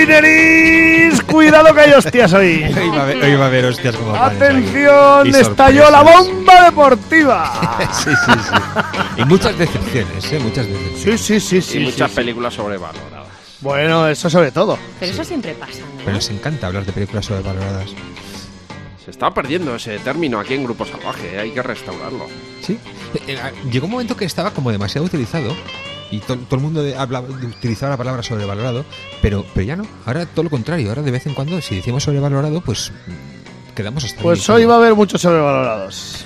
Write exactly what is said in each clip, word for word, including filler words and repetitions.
Wineris, cuidado que hay hostias hoy. Hoy va a haber, hoy va a haber hostias como panes. Atención, estalló la bomba deportiva. Sí, sí, sí. Y muchas decepciones, ¿eh? Muchas decepciones. Sí, sí, sí, sí. Y muchas sí, películas sobrevaloradas. Bueno, eso sobre todo. Pero eso siempre pasa, ¿no? Pero nos encanta hablar de películas sobrevaloradas. Se está perdiendo ese término aquí en Grupo Salvaje, hay que restaurarlo. Sí. Eh, Llegó un momento que estaba como demasiado utilizado y to- todo el mundo de- hablaba, de- utilizaba la palabra sobrevalorado, pero, pero ya no. Ahora todo lo contrario. Ahora de vez en cuando, si decimos sobrevalorado, pues mm, quedamos hasta ahí. Pues hoy va a haber muchos sobrevalorados.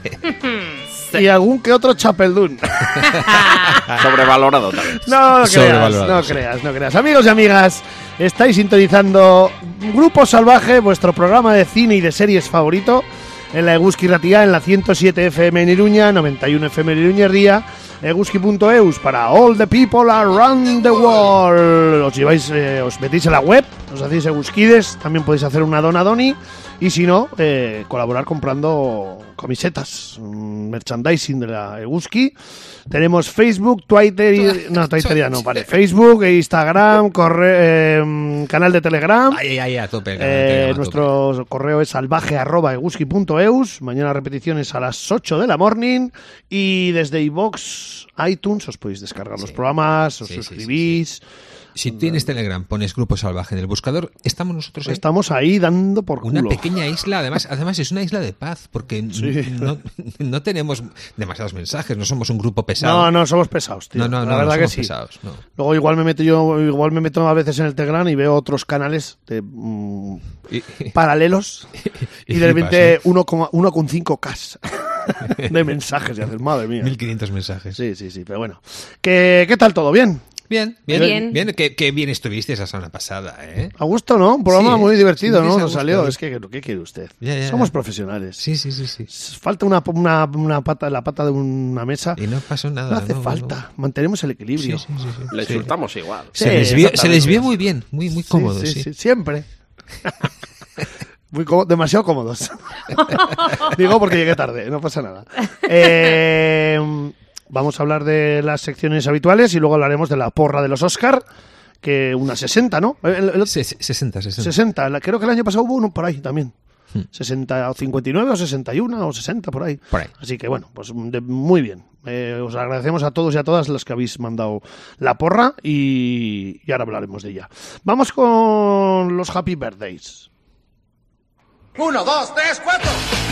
Y algún que otro chapeldún. Sobrevalorado también. No, no creas, Sobrevalorado, no sí. creas, no creas. Amigos y amigas, estáis sintonizando Grupo Salvaje, vuestro programa de cine y de series favorito, en la Eguski Ratia, en la ciento siete F M en Iruña, noventa y uno F M en Iruña Ría, eguski punto eus para all the people around the world. Os lleváis, eh, os metéis en la web, os hacéis eguskides, también podéis hacer una dona doni y si no, eh, colaborar comprando camisetas, mm, merchandising de la Eguski. Tenemos Facebook, Twitter y... No, Twitter ya no, vale. Facebook, Instagram, corre, eh, canal de Telegram. Ay, ay, ay, a tope. Eh, a tope. nuestro correo es salvaje arroba eguski punto eus. Mañana repeticiones a las ocho de la morning. Y desde iVoox, iTunes, os podéis descargar los programas, os Sí, sí, suscribís. sí, sí. Si tienes Telegram, pones Grupo Salvaje en el buscador, estamos nosotros ahí. Estamos ahí dando por culo. Una pequeña isla, además, además es una isla de paz, porque Sí. no, no tenemos demasiados mensajes, no somos un grupo pesado. No, no, somos pesados, tío. no, no, La no, verdad no que somos sí. pesados. No. Luego igual me meto yo, igual me meto a veces en el Telegram y veo otros canales de, mm, Y- paralelos y, y de flipas, repente uno coma cinco K de mensajes y haces, madre mía. mil quinientos mensajes. Sí, sí, sí, pero bueno. ¿Qué, qué tal todo? ¿Bien? Bien, bien, Bien. bien. Qué, qué bien estuviste esa semana pasada, ¿eh? A gusto, ¿no? Un programa Sí, muy divertido, sí, ¿no? sí, a Nos gusto. salió. Es que, ¿qué quiere usted? Ya, ya, Somos ya. profesionales. Sí, sí, sí, sí. Falta una, una, una pata, la pata de una mesa. Y no pasó nada. No hace no, falta. no. Mantenemos el Sí, equilibrio. sí, sí, sí. Le Sí. insultamos igual. Se, Sí, les vio, se exactamente. les vio muy bien, muy, muy cómodos, sí. Sí, sí, sí, siempre. Muy cómodo- demasiado cómodos. Digo porque llegué tarde, no pasa nada. Eh, vamos a hablar de las secciones habituales y luego hablaremos de la porra de los Oscar, que una sesenta, ¿no? El- el- Se- se- sesenta, sesenta. sesenta, la- creo que el año pasado hubo uno por ahí también. sesenta o cincuenta y nueve o sesenta y uno o sesenta por ahí. Por ahí. Así que bueno, pues de- muy bien. Eh, os agradecemos a todos y a todas los que habéis mandado la porra y, y ahora hablaremos de ella. Vamos con los Happy Birthdays. Uno, dos, tres, cuatro.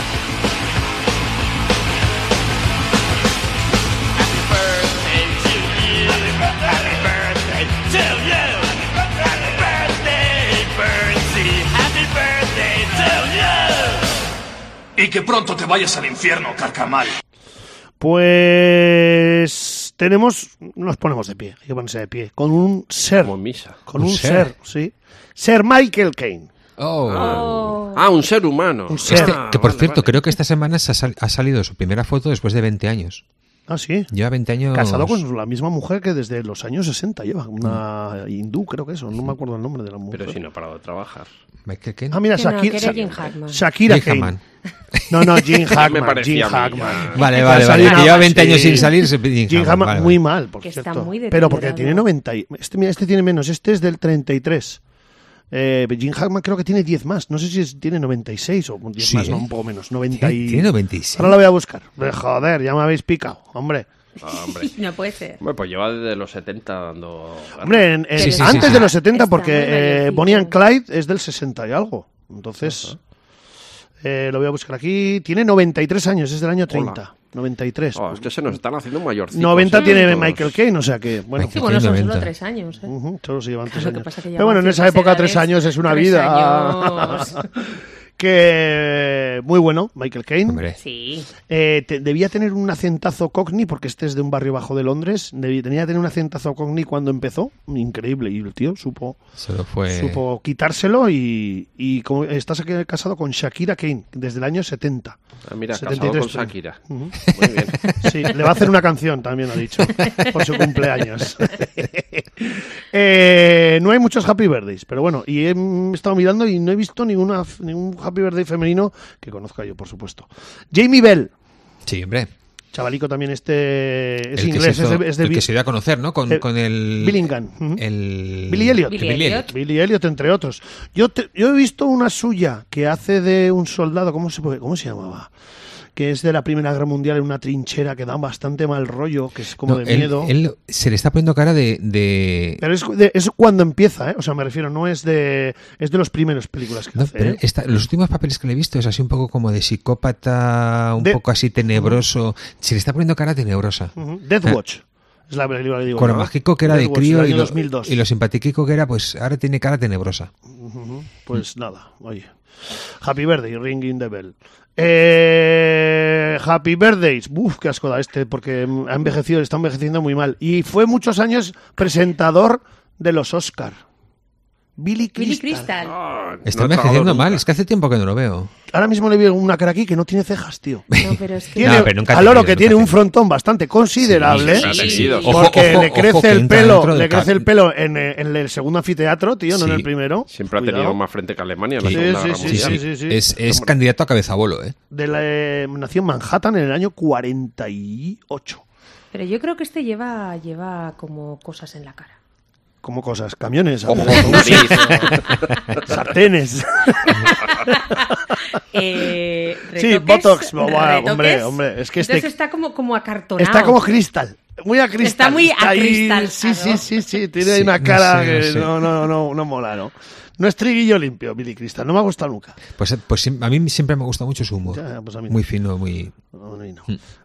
Y que pronto te vayas al infierno, carcamal. Pues tenemos, nos ponemos de pie, hay que ponerse de pie, con un ser, Como en misa. con Un un ser. ser, sí, Ser Michael Caine. Oh. Oh. Ah, un ser humano. Un ser. Este, Ah, que por vale, cierto, vale. creo que esta semana se ha, sal- ha salido su primera foto después de veinte años. Ah, sí. Lleva veinte años. Casado con la misma mujer que desde los años sesenta lleva, una hindú, creo que eso, no me acuerdo el nombre de la mujer. Pero si no ha parado de trabajar. Michael Caine. Ah, mira, Que no, Shakira, que era Jim Hackman. Shakira Jim Caine. Hackman. No, no, Jim Hackman. Me parecía Jim a mí, Hackman. ya. Vale, Que vale, ha vale. salido Que una- lleva veinte años sí. sin salir. se- Jim Jim Hackman, Hackman, vale, muy vale. mal, por Que está cierto. muy Pero porque deteriorado. tiene noventa. y- Este, mira, este tiene menos. Este es del treinta y tres. Eh, Jim Hackman creo que tiene diez más. No sé si es- tiene noventa y seis o diez Sí, más, ¿eh? no, un poco menos. noventa y... Tiene noventa y seis. Ahora lo voy a buscar. Eh, Joder, ya me habéis picado. Hombre, Ah, hombre. No puede ser. Hombre, pues lleva desde los setenta dando... hombre en- en- Sí, sí, sí, antes sí. de los setenta, Está porque muy eh, mayorcito. Bonnie and Clyde es del sesenta y algo. Entonces, eh, lo voy a buscar aquí. Tiene noventa y tres años, es del año treinta. noventa y tres. Oh, es que se nos están haciendo mayorcitos. noventa ¿eh? tiene Todos. Michael Caine, o sea que, bueno. Sí, bueno, son solo noventa. tres años. ¿eh? Ujú, solo se llevan tres Lo que años. pasa que Pero bueno, en llevamos esa época ciertas tres edades, años es una tres vida. años. Que muy bueno, Michael Caine. Hombre. Sí. Eh, te- debía tener un acentazo cockney, porque este es de un barrio bajo de Londres. Debía, tenía que tener un acentazo cockney cuando empezó. Increíble. Y el tío supo, Solo fue. supo quitárselo y, y como, estás aquí casado con Shakira Caine desde el año setenta. Ah, mira, setenta y casado tres, con pero- Shakira. Ujú. Muy bien. Sí, le va a hacer una canción, también ha dicho, por su cumpleaños. Eh, no hay muchos Happy Birthdays, pero bueno, y he mm, estado mirando y no he visto ninguna, ningún Happy Birthday femenino que conozca yo, por supuesto. Jamie Bell. Sí, hombre. chavalico también este es El que inglés, se hizo- es de, es de el Bi- que se dio a conocer, ¿no? Con, eh, con el... Billingham. Ujú. El... Billy Elliot. Billy Billy Elliot. Billy Elliot, entre otros. Yo te- yo he visto una suya que hace de un soldado, ¿cómo se puede- cómo se llamaba? Que es de la Primera Guerra Mundial en una trinchera que da bastante mal rollo, que es como No, de él- miedo. él se le está poniendo cara de... de... Pero es, de- es cuando empieza, ¿eh? O sea, me refiero, no es de es de las primeras películas que No, hace. pero ¿eh? esta- los últimos papeles que le he visto es así un poco como de psicópata, un De- poco así tenebroso. Se le está poniendo cara tenebrosa. Ujú. Death Watch es la película que digo. Con lo yo, ¿no? mágico que era de Death Watch, crío del y año lo, dos mil dos. y lo simpatiquico que era, pues ahora tiene cara tenebrosa. Ujú. Pues nada, oye. Happy Birthday, Ringing the Bell. Eh, Happy Birthdays. Uf, qué asco da este, porque ha envejecido, está envejeciendo muy mal. Y fue muchos años presentador de los Oscar. Billy Crystal. Billy Crystal. Ah, Está no he tragado envejeciendo nunca. mal, es que hace tiempo que no lo veo. Ahora mismo le veo una cara aquí que no tiene cejas, tío. No, pero es que... Tiene, No, pero nunca ha al oro tenido, que nunca tiene ha un tenido. frontón bastante considerable. Sí, sí, sí. Ojo, Porque ojo, le ojo, crece que el entra pelo, dentro del le crece car- el pelo en, eh, en el segundo anfiteatro, tío, no en Sí. el primero. Siempre ha Cuidado. tenido más frente que Alemania en la Sí, Segunda sí, Guerra sí, Mundial. sí, sí, sí. Es, es Hombre. candidato a cabeza bolo, ¿eh? De la, eh, nació en Manhattan en el año cuarenta y ocho. Pero yo creo que este lleva, lleva como cosas en la cara. Como cosas, camiones, Ojo, autobuses, nariz. sartenes. Eh, Sí, retoques, Botox, buah, retoques. hombre, hombre, es que este- Entonces está como, como acartonado. Está como cristal. Muy a cristal. Está muy ahí- acristalizado. Sí, sí, sí, sí. Tiene ahí Sí, una no cara sé, no que sé. no, no, no, no mola, ¿no? No es triguillo limpio, Billy Crystal. No me ha gustado nunca. Pues, pues a mí siempre me ha gustado mucho su humor. Ya, pues a mí no. Muy fino, muy... No, no, no.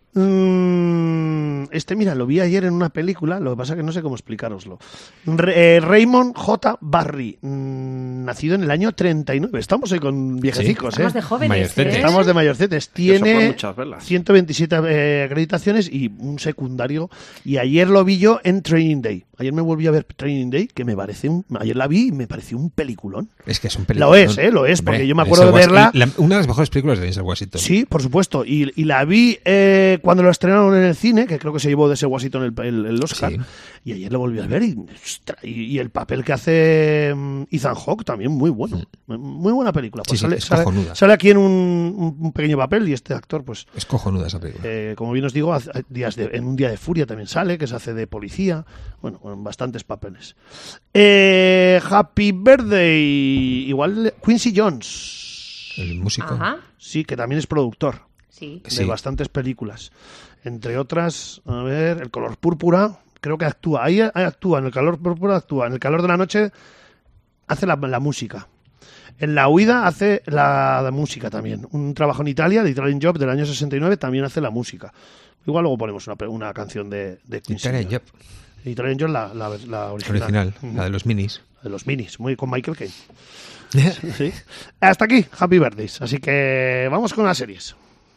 Mm, este, mira, lo vi ayer en una película, lo que pasa que no sé cómo explicároslo. Re- eh, Raymond J. Barry, mm, nacido en el año treinta y nueve. Estamos hoy con viejecicos, Estamos ¿eh? de jóvenes, Mayorcetes. ¿eh? Estamos de mayorcetes. Eso Tiene por muchas velas. ciento veintisiete eh, acreditaciones y un secundario. Y ayer lo vi yo en Training Day. Ayer me volví a ver Training Day, que me parece un... Ayer la vi y me pareció un peliculón. Es que es un película. Lo es, ¿eh? Lo es, porque yo me acuerdo de Denzel verla... Wash- la- una de las mejores películas de Denzel Washington. Sí, por supuesto. Y, y la vi eh, cuando lo estrenaron en el cine, que creo que se llevó de ese Washington el, el, el Oscar. Sí. Y ayer lo volví a ver y, ostra, y, y el papel que hace mm, Ethan Hawke también muy bueno. Muy buena película. Pues Sí, sí, sale, es sale- cojonuda. sale aquí en un, un- un pequeño papel y este actor, pues, Es cojonuda esa película. eh, como bien os digo, hace- días de- en un día de furia también sale, que se hace de policía. Bueno, con bastantes papeles. Eh, Happy Birthday. Igual Quincy Jones. El músico. Ajá, Sí, que también es productor sí. de Sí. bastantes películas. Entre otras, a ver, El color púrpura, creo que actúa. Ahí, ahí actúa, en El calor púrpura actúa. En El calor de la noche hace la, la música. En La huida hace la, la música también. Un trabajo en Italia, The Italian Job, del año sesenta y nueve, también hace la música. Igual luego ponemos una, una canción de, de Quincy Italian Jones. Job. Italian Job, la, la, la original. Original, Ujú. la de los minis. De los minis, muy con Michael Caine. Sí. Hasta aquí, Happy Birthdays. Así que vamos con las series.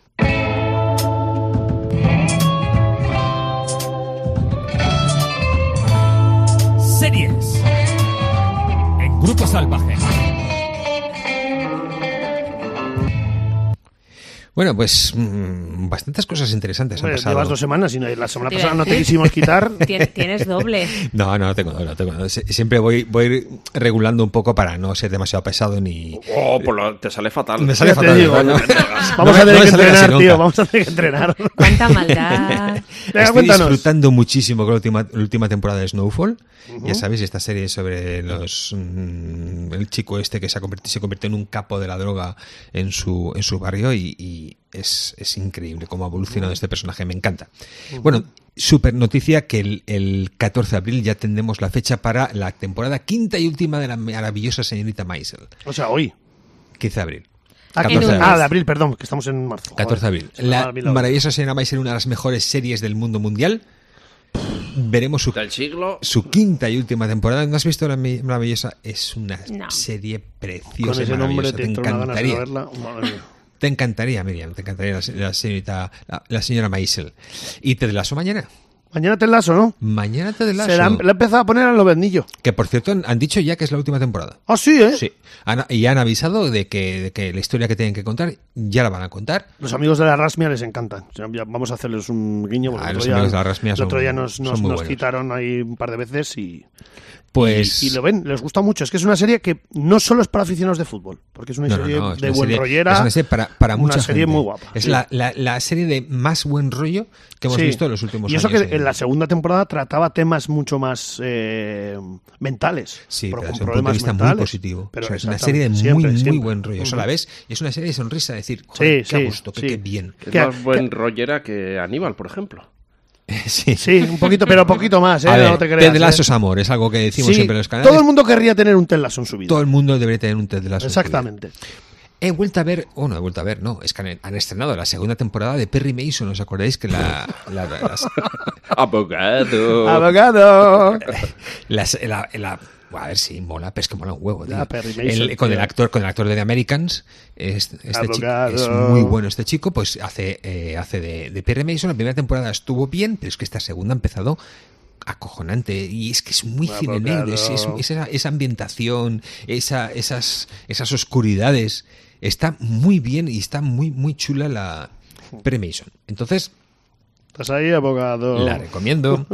Series en Grupo Salvaje. Bueno, pues mmm, bastantes cosas interesantes han Hombre, pasado. llevas dos semanas y no- la semana Te iba a pasada no te decir. quisimos quitar. Tien- Tienes doble. No, no, tengo, no tengo. no. Sie- Siempre voy, voy regulando un poco para no ser demasiado pesado ni... Oh, pues lo- te sale fatal. Me sale Ya te fatal. digo, ¿no? vamos No a me- tener no me que sale casi entrenar, nunca. tío. Vamos a tener que entrenar. Cuánta maldad. Venga, Estoy cuéntanos. disfrutando muchísimo con la última, la última temporada de Snowfall. Ya sabéis, esta serie sobre los mm, el chico este que se, ha convertido, se convirtió en un capo de la droga en su, en su barrio y, y es, es increíble cómo ha evolucionado este personaje. Me encanta. Bueno, super noticia que el, el catorce de abril ya tendremos la fecha para la temporada quinta y última de la maravillosa señorita Maisel. O sea, hoy. quince de abril. Ah, catorce de un mes. abril. ah, de abril, perdón, que estamos en marzo. catorce de abril. Joder, se me va La a mí la- maravillosa señora Maisel, una de las mejores series del mundo mundial. Veremos su Del siglo. su quinta y última temporada. ¿No has visto la mi- maravillosa? Es una No. serie Con preciosa y ese nombre maravillosa. te Te entró una ganas de encantaría. verla. Madre mía. Te encantaría, Miriam. Te encantaría la, se- la señorita, la, la señora Maisel. Y te la mañana. Mañana Ted Lasso, ¿no? Mañana Ted Lasso. Se la han, la han empezado a poner a los vendillos. Que por cierto han, han dicho ya que es la última temporada. Ah, sí, ¿eh? Sí. Han, y han avisado de que, de que la historia que tienen que contar ya la van a contar. Los amigos de la Rasmia les encantan. O sea, ya vamos a hacerles un guiño. Porque Ah, el los otro amigos día- de la Rasmia el son- otro día nos, nos, son muy nos buenos. citaron ahí un par de veces y, Pues y, y lo ven, les gusta mucho. Es que es una serie que no solo es para aficionados de fútbol, porque es una No, no, serie no, es de una buen serie- rollera. Es una serie para, para una mucha serie gente. muy guapa. Es Sí. la, la, la serie de más buen rollo que hemos Sí. visto en los últimos y eso años. que en la segunda temporada trataba temas mucho más eh, mentales. Sí, pero pero con desde un punto de problemas vista muy mentales. positivo. Pero O sea, es una serie de muy, exactamente, siempre, muy siempre. buen rollo. Eso Ujú. la ves y es una serie de sonrisa, decir, joder, Sí, qué sí, a gusto, qué, sí. qué bien. Es ¿Qué- más buen qué- rollera que Aníbal, por ejemplo. Sí. Sí, un poquito, pero poquito más, ¿eh? A ver, no te creas. Ted Lasso ¿eh? es amor, es algo que decimos Sí, siempre en los canales. todo el mundo querría tener un Ted Lasso en su vida. Todo el mundo debería tener un Ted Lasso en su vida. Exactamente. He vuelto a ver, o no he vuelto a ver, no, es que han, han estrenado la segunda temporada de Perry Mason, ¿os acordáis? Que la, la, la, las- Abogado. Abogado. las- la- la- a ver si mola, pero es que mola un huevo, tío. Ya, Perry Mason, El- con tío. el actor, con el actor de The Americans, es- este chico Abogado. es muy bueno este chico, pues hace, eh, hace de, de Perry Mason. La primera temporada estuvo bien, pero es que esta segunda ha empezado acojonante y es que es muy cine Abogado. negro, es, es- es esa, esa ambientación, esa, esas, esas oscuridades, está muy bien y está muy, muy chula la Perry Mason. Entonces, Estás ahí, abogado. la recomiendo.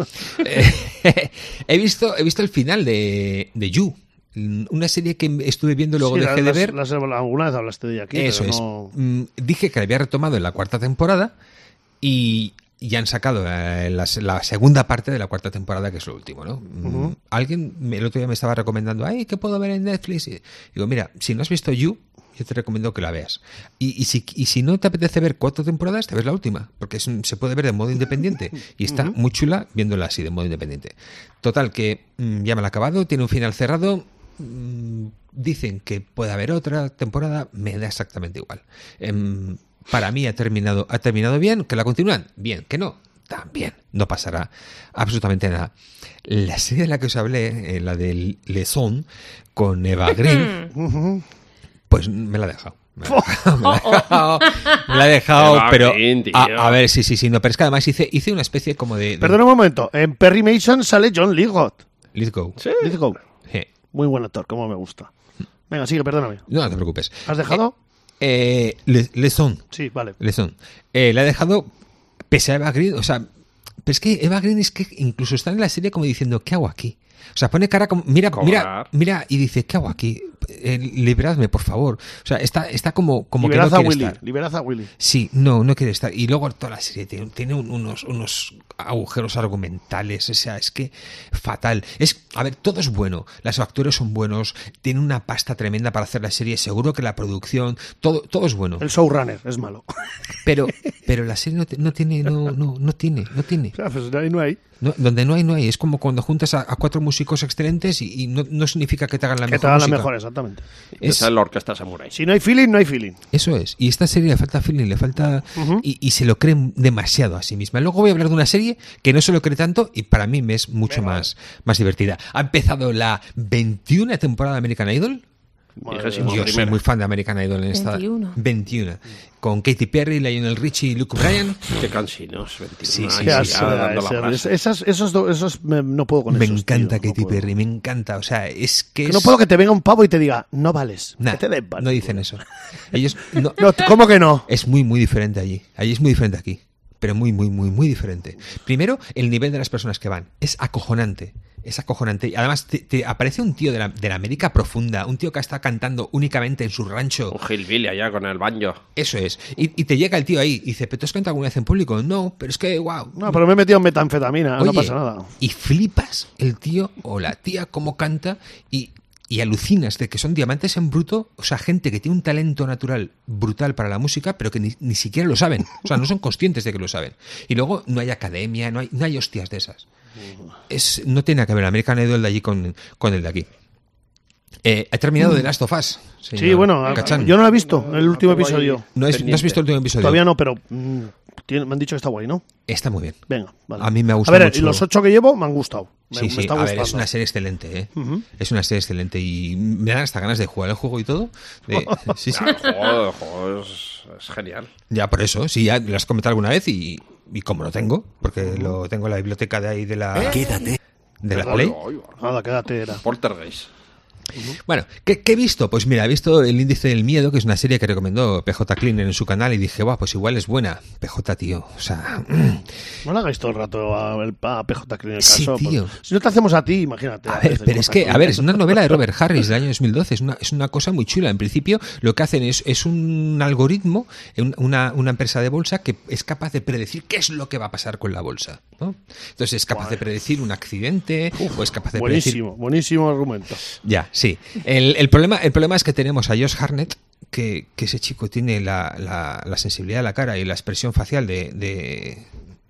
Eh, he visto, he visto el final de, de You, una serie que estuve viendo luego Sí, dejé las- de ver. las- alguna vez hablaste de ella aquí. Eso pero es. no- Mm, Dije que la había retomado en la cuarta temporada y ya han sacado eh, la, la segunda parte de la cuarta temporada, que es lo último, ¿no? Mm, Ujú. Alguien me- el otro día me estaba recomendando, ay, ¿qué puedo ver en Netflix? Y digo, mira, si no has visto You, yo te recomiendo que la veas. Y, y, si, y si no te apetece ver cuatro temporadas, te ves la última, porque es un- se puede ver de modo independiente y está muy chula viéndola así, de modo independiente. Total, que mm, ya me la he acabado, tiene un final cerrado. mm, Dicen que puede haber otra temporada, me da exactamente igual. Em, para mí ha terminado, ha terminado bien, que la continúan, bien, que no, también, no pasará absolutamente nada. La serie de la que os hablé, eh, la del Lesón, con Eva Green, Ujú. pues me la ha dejado. Me la ha dejado, me la ha dejado, me la ha dejado, Eva pero Green, tío. a, a ver, sí, sí, sí, no, pero es que además hice, hice una especie como de, de Perdona un momento. En Perry Mason sale John Lithgow. Let's go. Lithgow. Eh, Muy buen actor, como me gusta. Venga, sigue, perdóname. no, no te preocupes. ¿Has dejado? Eh, Le- Lesón. Sí, vale. Lesón. Eh, la ha dejado pese a Eva Green, o sea, pero es que Eva Green es que incluso está en la serie como diciendo, ¿qué hago aquí? O sea, pone cara como, mira, mira, Cobrar. mira, y dice, ¿qué hago aquí? Eh, liberadme, por favor. O sea, está, está como, como que Liberad no a quiere Willy. estar. Liberad a Willy. Sí, no, no quiere estar. Y luego toda la serie tiene, tiene un- unos, unos agujeros argumentales, o sea, es que fatal. Es, a ver, todo es bueno, los actores son buenos, tiene una pasta tremenda para hacer la serie, seguro que la producción, todo, todo es bueno. El showrunner es malo. Pero, pero la serie no, te- no tiene, no, no, no tiene, no tiene. O sea, pues ahí no hay. No, donde no hay, no hay. Es como cuando juntas a, a cuatro músicos excelentes y, y no, no significa que te hagan la Que mejor te hagan la música. mejor, exactamente. Es- Esa es la orquesta samurai. Si no hay feeling, no hay feeling. Eso es. Y esta serie le falta feeling, le falta... Ujú. y, y se lo creen demasiado a sí misma. Luego voy a hablar de una serie que no se lo cree tanto y para mí me es mucho más, más divertida. Ha empezado la veintiuna temporada de American Idol. Vigésimo Yo soy primera. muy fan de American Idol en esta... veintiuno. veintiuna. Con Katy Perry, Lionel Richie y Luke Bryan. Qué cansinos, veintiuno Sí, sí, años sí, Qué ya sí. asco da dando la ese- brasa. esas, esos, do- esos me- no puedo con Me esos, encanta tío, no Katy puedo. Perry, me encanta. O sea, es que Que es... no puedo que te venga un pavo y te diga, no vales. Nah, que te den palo. no dicen eso. Ellos... No, No, ¿cómo que no? Es muy, muy diferente allí. Allí es muy diferente aquí. Pero muy, muy, muy, muy diferente. Primero, el nivel de las personas que van. Es acojonante. Es acojonante. Y además, te, te aparece un tío de la, de la América profunda, un tío que está cantando únicamente en su rancho. Un hillbilly allá con el banjo. Eso es. Y, y te llega el tío ahí y dice, ¿pero tú has cantado alguna vez en público? No, pero es que, wow. No, pero me he metido en metanfetamina, no Oye, pasa nada. Y flipas el tío o la tía cómo canta y, y alucinas de que son diamantes en bruto, o sea, gente que tiene un talento natural brutal para la música, pero que ni, ni siquiera lo saben. O sea, no son conscientes de que lo saben. Y luego no hay academia, no hay, no hay hostias de esas. Es, no tiene nada que ver el American Idol de allí con, con el de aquí. Eh, he terminado The Last of Us. Sí, señor bueno, Cachán. yo no lo he visto, el último tengo ahí. episodio. No, es- no has visto el último episodio. Todavía no, pero mm, tiene- me han dicho que está guay, ¿no? Está muy bien. Venga, vale. A mí me ha A gustado ver, mucho. y los ocho que llevo me han gustado. Me, Sí, me sí, está a ver, gustando. es una serie excelente, ¿eh? Ujú. Es una serie excelente y me dan hasta ganas de jugar el juego y todo. De- sí, sí. Ah, el juego, el juego es, es genial. Ya, por eso, sí, ya lo has comentado alguna vez y, y como lo tengo, porque lo tengo en la biblioteca de ahí de la... Quédate. De la Play. Nada, quédate, era. Poltergeist. Bueno, ¿qué, ¿qué he visto? Pues mira, he visto El Índice del Miedo, que es una serie que recomendó P J Cleaner en su canal, y dije, guau, pues igual es buena. P J, tío, o sea... No le hagáis todo el rato a, a P J Cleaner el Sí, caso. tío. Pues, si no te hacemos a ti, imagínate. A ver, veces pero es cosas que, que- a ver, es una novela de Robert Harris del año dos mil doce, es una, es una cosa muy chula. En principio, lo que hacen es, es un algoritmo, un- una, una empresa de bolsa que es capaz de predecir qué es lo que va a pasar con la bolsa, ¿no? Entonces es capaz de predecir un accidente, o es capaz de predecir... Buenísimo, buenísimo argumento. Ya, sí. El, el, problema, el problema es que tenemos a Josh Hartnett, que, que ese chico tiene la, la, la sensibilidad de la cara y la expresión facial de... de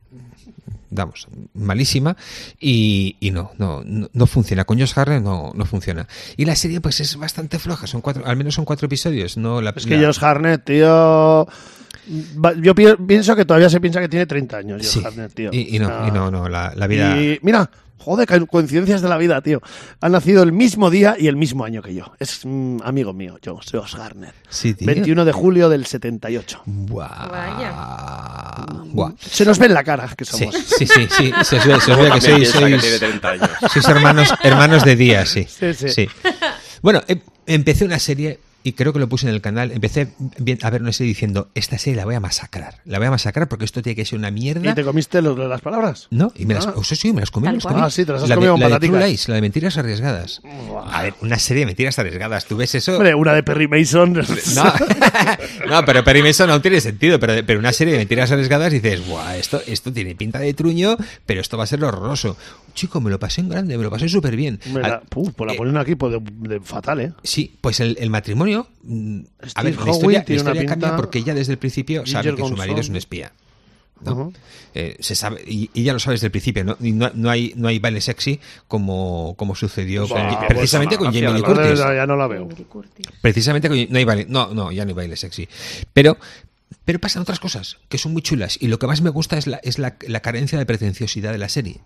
vamos, malísima, y, y no, no, no, no funciona. Con Josh Hartnett no, no funciona. Y la serie pues es bastante floja, son cuatro, al menos son cuatro episodios. No la, Es que la- Josh Hartnett, tío... va- Yo pi- pienso que todavía se piensa que tiene treinta años, Josh Sí, Hartnett, tío. y, y no, Ah. y no, no, la, la vida... Y mira, joder, co- coincidencias de la vida, tío. Han nacido el mismo día y el mismo año que yo. Es mm, amigo mío, yo, Josh Hartnett. Sí, tío. veintiuno de julio del setenta y ocho. Buah. Vaya. Buah. Se nos ve en la cara que Sí, somos. sí, sí, sí, se os ve, se os ve que También sois, piensa que sois- tiene treinta años. sois hermanos, hermanos de día, sí. Sí, sí. Bueno, em- empecé una serie, y creo que lo puse en el canal, empecé bien- a ver una serie diciendo, esta serie la voy a masacrar, la voy a masacrar porque esto tiene que ser una mierda. ¿Y te comiste lo de las palabras? No, y me las, Ah. oh, sí, sí, me las comí, Tal me las cual. comí. Ah, sí, te las has la comido con de, la de pataticas. True Lies, la de mentiras arriesgadas. A ver, una serie de mentiras arriesgadas, ¿tú ves eso? Hombre, una de Perry Mason. No, no, pero Perry Mason no tiene sentido, pero, pero una serie de mentiras arriesgadas dices, guau, esto, esto tiene pinta de truño, pero esto va a ser horroroso. Chico, me lo pasé en grande, me lo pasé súper bien. Me la, Al- puf, pues la eh, ponen aquí pues, de, de fatal, ¿eh? Sí, pues el, el matrimonio, mm, a Steve ver, la Howe historia, la tiene una historia cambia pinta- porque ella desde el principio sabe Ginger que su marido Gonzón. es un espía. ¿no? Ujú. Eh, se sabe, y, y ya lo sabes desde el principio, ¿no? Y no, no hay, no hay baile sexy como, como sucedió con- Bah, precisamente pues, con Jamie Lee gracias, Curtis. Ya, ya no la veo. Henry Curtis. Precisamente con- no hay baile, no, no, ya no hay baile sexy. Pero, pero pasan otras cosas que son muy chulas. Y lo que más me gusta es la, es la, la carencia de pretenciosidad de la serie.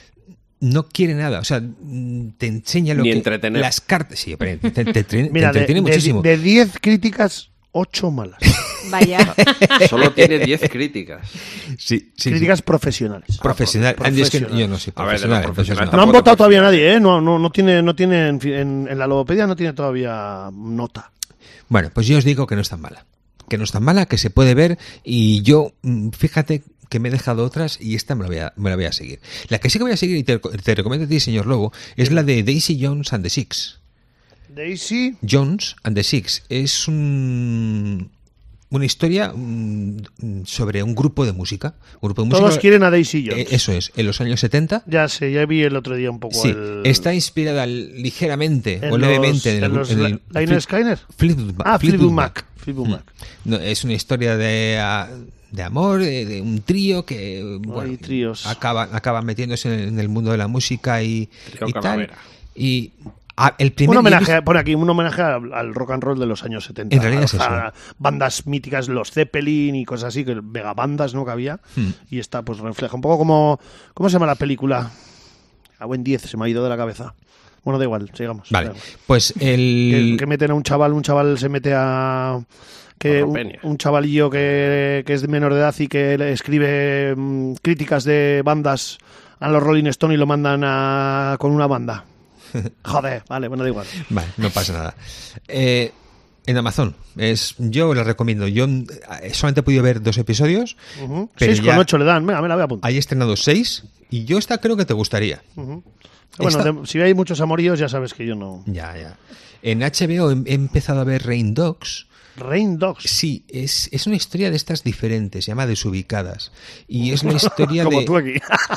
No quiere nada, o sea, mm, te enseña lo Ni que entretener. las cartas, sí, te, te, te, te Mira, de- entretiene de- muchísimo. de diez críticas, ocho malas. Vaya. Solo tiene diez críticas. Sí, sí, Críticas profesionales. profesional. Andy, es que profesional. yo no soy A ver, de profesional. lo entonces profesional no. No han Tampoco votado te todavía nadie, ¿eh? No, no, no tiene, no tiene en, en, en la logopedia no tiene todavía nota. Bueno, pues yo os digo que no es tan mala. Que no es tan mala, que se puede ver. Y yo, mm, fíjate que me he dejado otras y esta me la voy a, me la voy a seguir. La que sí que voy a seguir y te, te recomiendo a ti, señor Lobo, es la de Daisy Jones and the Six. Daisy. Jones and the Six es un, una historia mm, sobre un grupo de música. Un grupo de música Todos quieren a Daisy Jones. Eh, eso es, en los años setenta. Ya sé, ya vi el otro día un poco Sí, el... está inspirada ligeramente en o los- levemente en en el, los en el- Liner Skyner. Fleetwood Ma- Ah, Fleetwood Fleetwood Mac. Mac. Fleetwood Mm. Mac. No, es una historia de, ah, de amor, de, de un trío que bueno, tríos. acaba, acaba metiéndose en el, en el mundo de la música y, Trío y tal. Calavera. Y ah, el primer Un homenaje, libro- pone aquí, un homenaje al, al rock and roll de los años setenta. En realidad es O sea, bandas míticas, los Zeppelin y cosas así, que megabandas, ¿no? Que había. Hmm. Y esta pues refleja un poco como... ¿Cómo se llama la película? A buen diez, se me ha ido de la cabeza. Bueno, da igual, sigamos. Vale, sigamos. pues Que, el... que meten a un chaval, un chaval se mete a... Que un, Orropenia. un chavalillo que, que es de menor de edad y que le escribe mm, críticas de bandas a los Rolling Stone y lo mandan a, con una banda. Joder, vale, bueno, da igual. Vale, no pasa nada. Eh, en Amazon, es, yo la recomiendo. Yo eh, solamente he podido ver dos episodios. Uh-huh. Pero seis ya- con ocho le dan, venga, me la voy a apuntar. Hay estrenado seis y yo esta creo que te gustaría. Uh-huh. Bueno, Esta- de- si hay muchos amoríos ya sabes que yo no... Ya, ya. En H B O he, he empezado a ver Rain Dogs. Rain Dogs. Sí, es, es una historia de estas diferentes, se llama Desubicadas. Y es una historia Como de... tú aquí.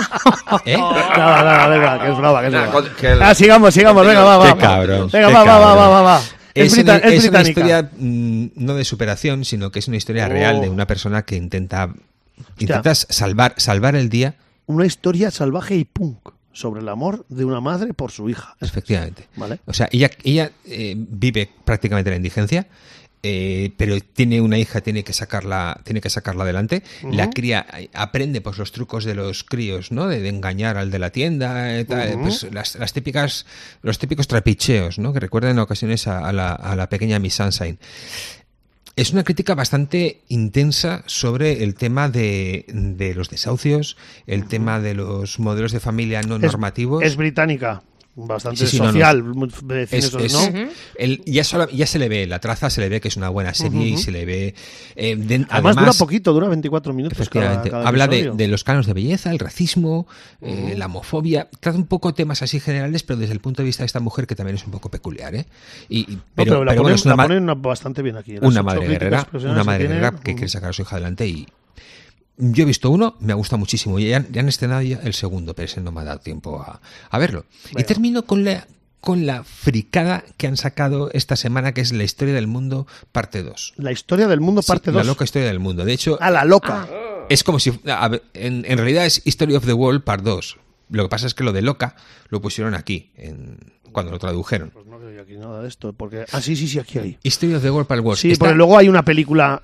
¿Eh? Nada, nada, venga, que es brava, que es Nah, brava. con- que el- Ah, sigamos, sigamos, venga, va, va. Qué va. cabrón, Venga, qué va, va, va, cabrón. va, va, va. Es, Es, brita- una, es es una británica. historia mm, no de superación, sino que es una historia real Oh. de una persona que intenta intentas salvar salvar el día. Una historia salvaje y punk sobre el amor de una madre por su hija. Efectivamente. Vale. O sea, ella, ella eh, vive prácticamente la indigencia, eh, pero tiene una hija, tiene que sacarla, tiene que sacarla adelante. Ujú. La cría eh, aprende pues los trucos de los críos, ¿no? De, de engañar al de la tienda, eh, tal, Ujú. pues las, las típicas, los típicos trapicheos, ¿no? Que recuerdan en ocasiones a, a la, a la pequeña Miss Sunshine. Es una crítica bastante intensa sobre el tema de, de los desahucios, el uh-huh. tema de los modelos de familia no es, normativos. Es británica. Bastante sí, sí, social, no, no. De es, eso, es, ¿no? Uh-huh. El, ya, solo, ya se le ve, la traza se le ve que es una buena serie uh-huh. y se le ve... Eh, de, además, además dura poquito, dura veinticuatro minutos. Efectivamente. Cada, cada habla de, de los cánones de belleza, el racismo, uh-huh. eh, la homofobia. Trata un poco temas así generales, pero desde el punto de vista de esta mujer que también es un poco peculiar. ¿eh? Y, y, pero, no, pero la pero ponen, bueno, es una, la ponen bastante bien aquí. Una madre guerrera, una madre guerrera que quiere sacar a su hija adelante y... Yo he visto uno, me ha gustado muchísimo. Y ya, ya han estrenado ya el segundo, pero ese no me ha dado tiempo a, a verlo. Bueno. Y termino con la... con la fricada que han sacado esta semana, que es La historia del mundo, parte dos. La historia del mundo, parte dos. Sí, la loca historia del mundo. De hecho... Ah, la loca. Ah. Es como si... A ver, en, en realidad es History of the World, parte dos. Lo que pasa es que lo de loca lo pusieron aquí, en, cuando lo tradujeron. Pues no veo aquí nada de esto, porque... Ah, sí, sí, sí, aquí hay. History of the World, part dos. Sí, Está... porque luego hay una película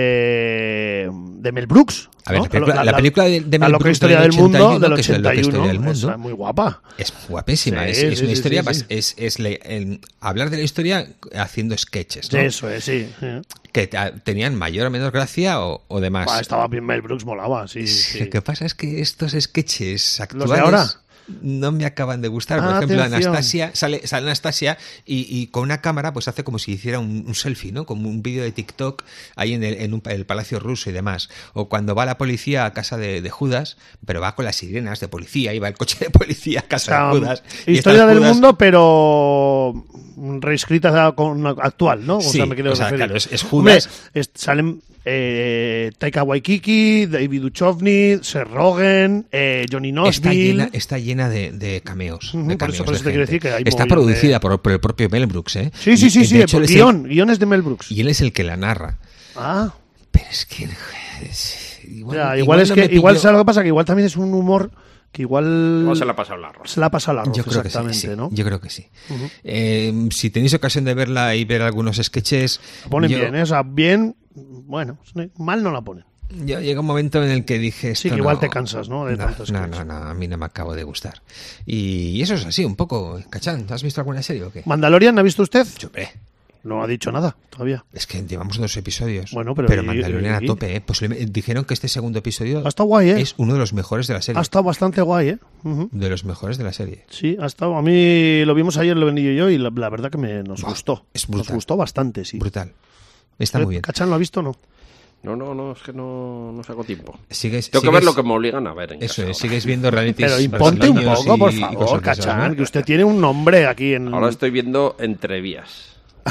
de, de Mel Brooks. A ver, ¿no? la película, la, la película de, de Mel Brooks, Brooks historia del, del mundo, del ochenta y uno, que es la historia del mundo. Es muy guapa. Es guapísima. Sí, es, es sí, una historia... Sí, sí. Es, es le, en, hablar de la historia haciendo sketches, ¿no? Eso es, sí. sí. Que te, tenían mayor o menor gracia o, o demás. Ah, estaba bien, Mel Brooks molaba, sí, sí. Lo que pasa es que estos sketches actuales... ¿Los de ahora? No me acaban de gustar. Por ah, ejemplo, atención. Anastasia sale, sale Anastasia y, y con una cámara pues hace como si hiciera un, un selfie, ¿no? Como un vídeo de TikTok ahí en el, en un, el Palacio Ruso y demás. O cuando va la policía a casa de, de Judas, pero va con las sirenas de policía, y va el coche de policía a casa o sea, de Judas. Historia del Judas... mundo, pero reescrita con actual, ¿no? O sí, sea, me quiero o sea, referir. claro, es, es Judas. Hombre, es, salen eh, Taika Waititi, David Duchovny, Seth Rogen, eh, Johnny Knoxville. Está llena, está llena de, de cameos. Uh-huh, de por cameos eso, por eso de te quiero decir que hay está producida de... por, por el propio Mel Brooks, ¿eh? Sí, sí, sí, y, sí, hecho, guión, el, guiones de Mel Brooks. Y él es el que la narra. Ah. Pero es que... Es, igual, ya, igual, igual es no que, pilló... igual ¿sabes lo que pasa? Que igual también es un humor... que igual... O se la ha pasado el arroz. Se la ha pasado el arroz, yo creo exactamente, que sí, sí, ¿no? Yo creo que sí. Uh-huh. Eh, si tenéis ocasión de verla y ver algunos sketches... La ponen yo, bien, ¿eh? O sea, bien... Bueno, mal no la ponen. Yo llega un momento en el que dije... Sí, que no, igual te cansas, ¿no? De no, tantos no, no, no, a mí no me acabo de gustar. Y, y eso es así, un poco. Cachán, ¿has visto alguna serie o qué? ¿Mandalorian ha visto usted? Chupé. No ha dicho nada todavía. Es que llevamos dos episodios. Bueno, pero, pero y, Mandalorian y, a tope, ¿eh? Pues dijeron que este segundo episodio ha estado guay, ¿eh? es uno de los mejores de la serie. Ha estado bastante guay, ¿eh? Uh-huh. De los mejores de la serie. Sí, ha estado. A mí lo vimos ayer, lo vendí yo, y la, la verdad que me, nos Bah, gustó. Es brutal. Nos gustó bastante, sí. Brutal. Está muy bien. ¿Cachán lo ha visto o no? No, no, no, es que no, no saco tiempo. Sigues, Tengo sigues, que ver lo que me obligan a ver. En eso casa es, sigues viendo realities. Pero imponte un poco, por y, favor, y Cachán, esas, ¿no? que usted tiene un nombre aquí en... Ahora estoy viendo Entrevías.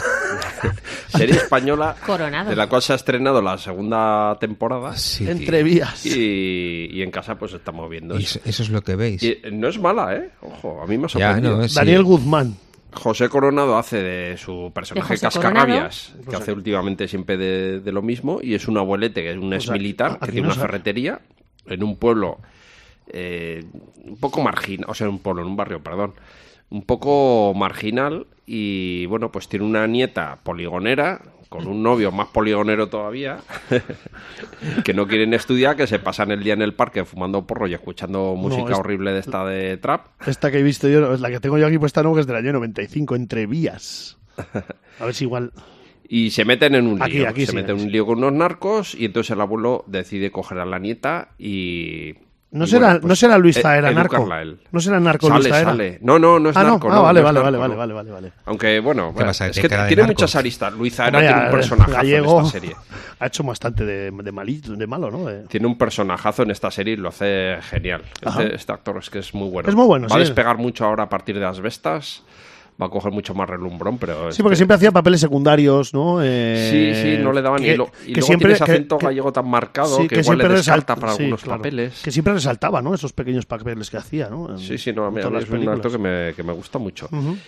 Serie española Coronado. de la cual se ha estrenado la segunda temporada. Sí, Entrevías. Y, y en casa pues estamos viendo y eso. eso es lo que veis. Y no es mala, ¿eh? Ojo, a mí me ha Ya, sorprendido. no, sí. Daniel Guzmán. José Coronado hace de su personaje De José Cascarrabias, Coronado. que hace últimamente siempre de, de lo mismo, y es un abuelete que es un sea, exmilitar, aquí que tiene no una sabe. ferretería en un pueblo eh, un poco marginal, o sea, en un pueblo, en un barrio, perdón, un poco marginal, y bueno, pues tiene una nieta poligonera, con un novio más poligonero todavía, que no quieren estudiar, que se pasan el día en el parque fumando porro y escuchando música es- horrible de esta de trap. Esta que he visto yo, es la que tengo yo aquí puesta, no, que es del año noventa y cinco, Entrevías. A ver si igual... Y se meten en un lío. Aquí, aquí se sí, meten en aquí un sí. lío con unos narcos y entonces el abuelo decide coger a la nieta y... No y será, bueno, pues, no será Luis e- Zaera, narco. educarla a él. No será narco Sale, Luis Zaera. sale. No, no, no es Ah, no. narco. Ah, no, vale, no es vale, narco, vale, no. vale, vale, vale. Aunque, bueno, bueno, pasa? es ¿Tiene que cara de tiene narco? muchas aristas. Luis Zaera Hombre, tiene un eh, personajazo gallego en esta serie. ha hecho bastante de, de malito, de malo, ¿no? De- Tiene un personajazo en esta serie y lo hace genial. Ajá. Este, este actor es que es muy bueno. Es muy bueno, Va a sí. despegar mucho ahora a partir de Asbestas. Va a coger mucho más relumbrón, pero... Sí, porque este- siempre hacía papeles secundarios, ¿no? Eh, Sí, sí, no le daban que- ni lo, y que luego siempre- tiene ese que- acento que- gallego tan marcado sí, que, igual le siempre descarta resalta- para sí, algunos claro. papeles. Que siempre resaltaba, ¿no? Esos pequeños papeles que hacía, ¿no? En- Sí, sí, no, a mí, en a mí todas es las un acto que películas. me, que me gusta mucho. Ujú.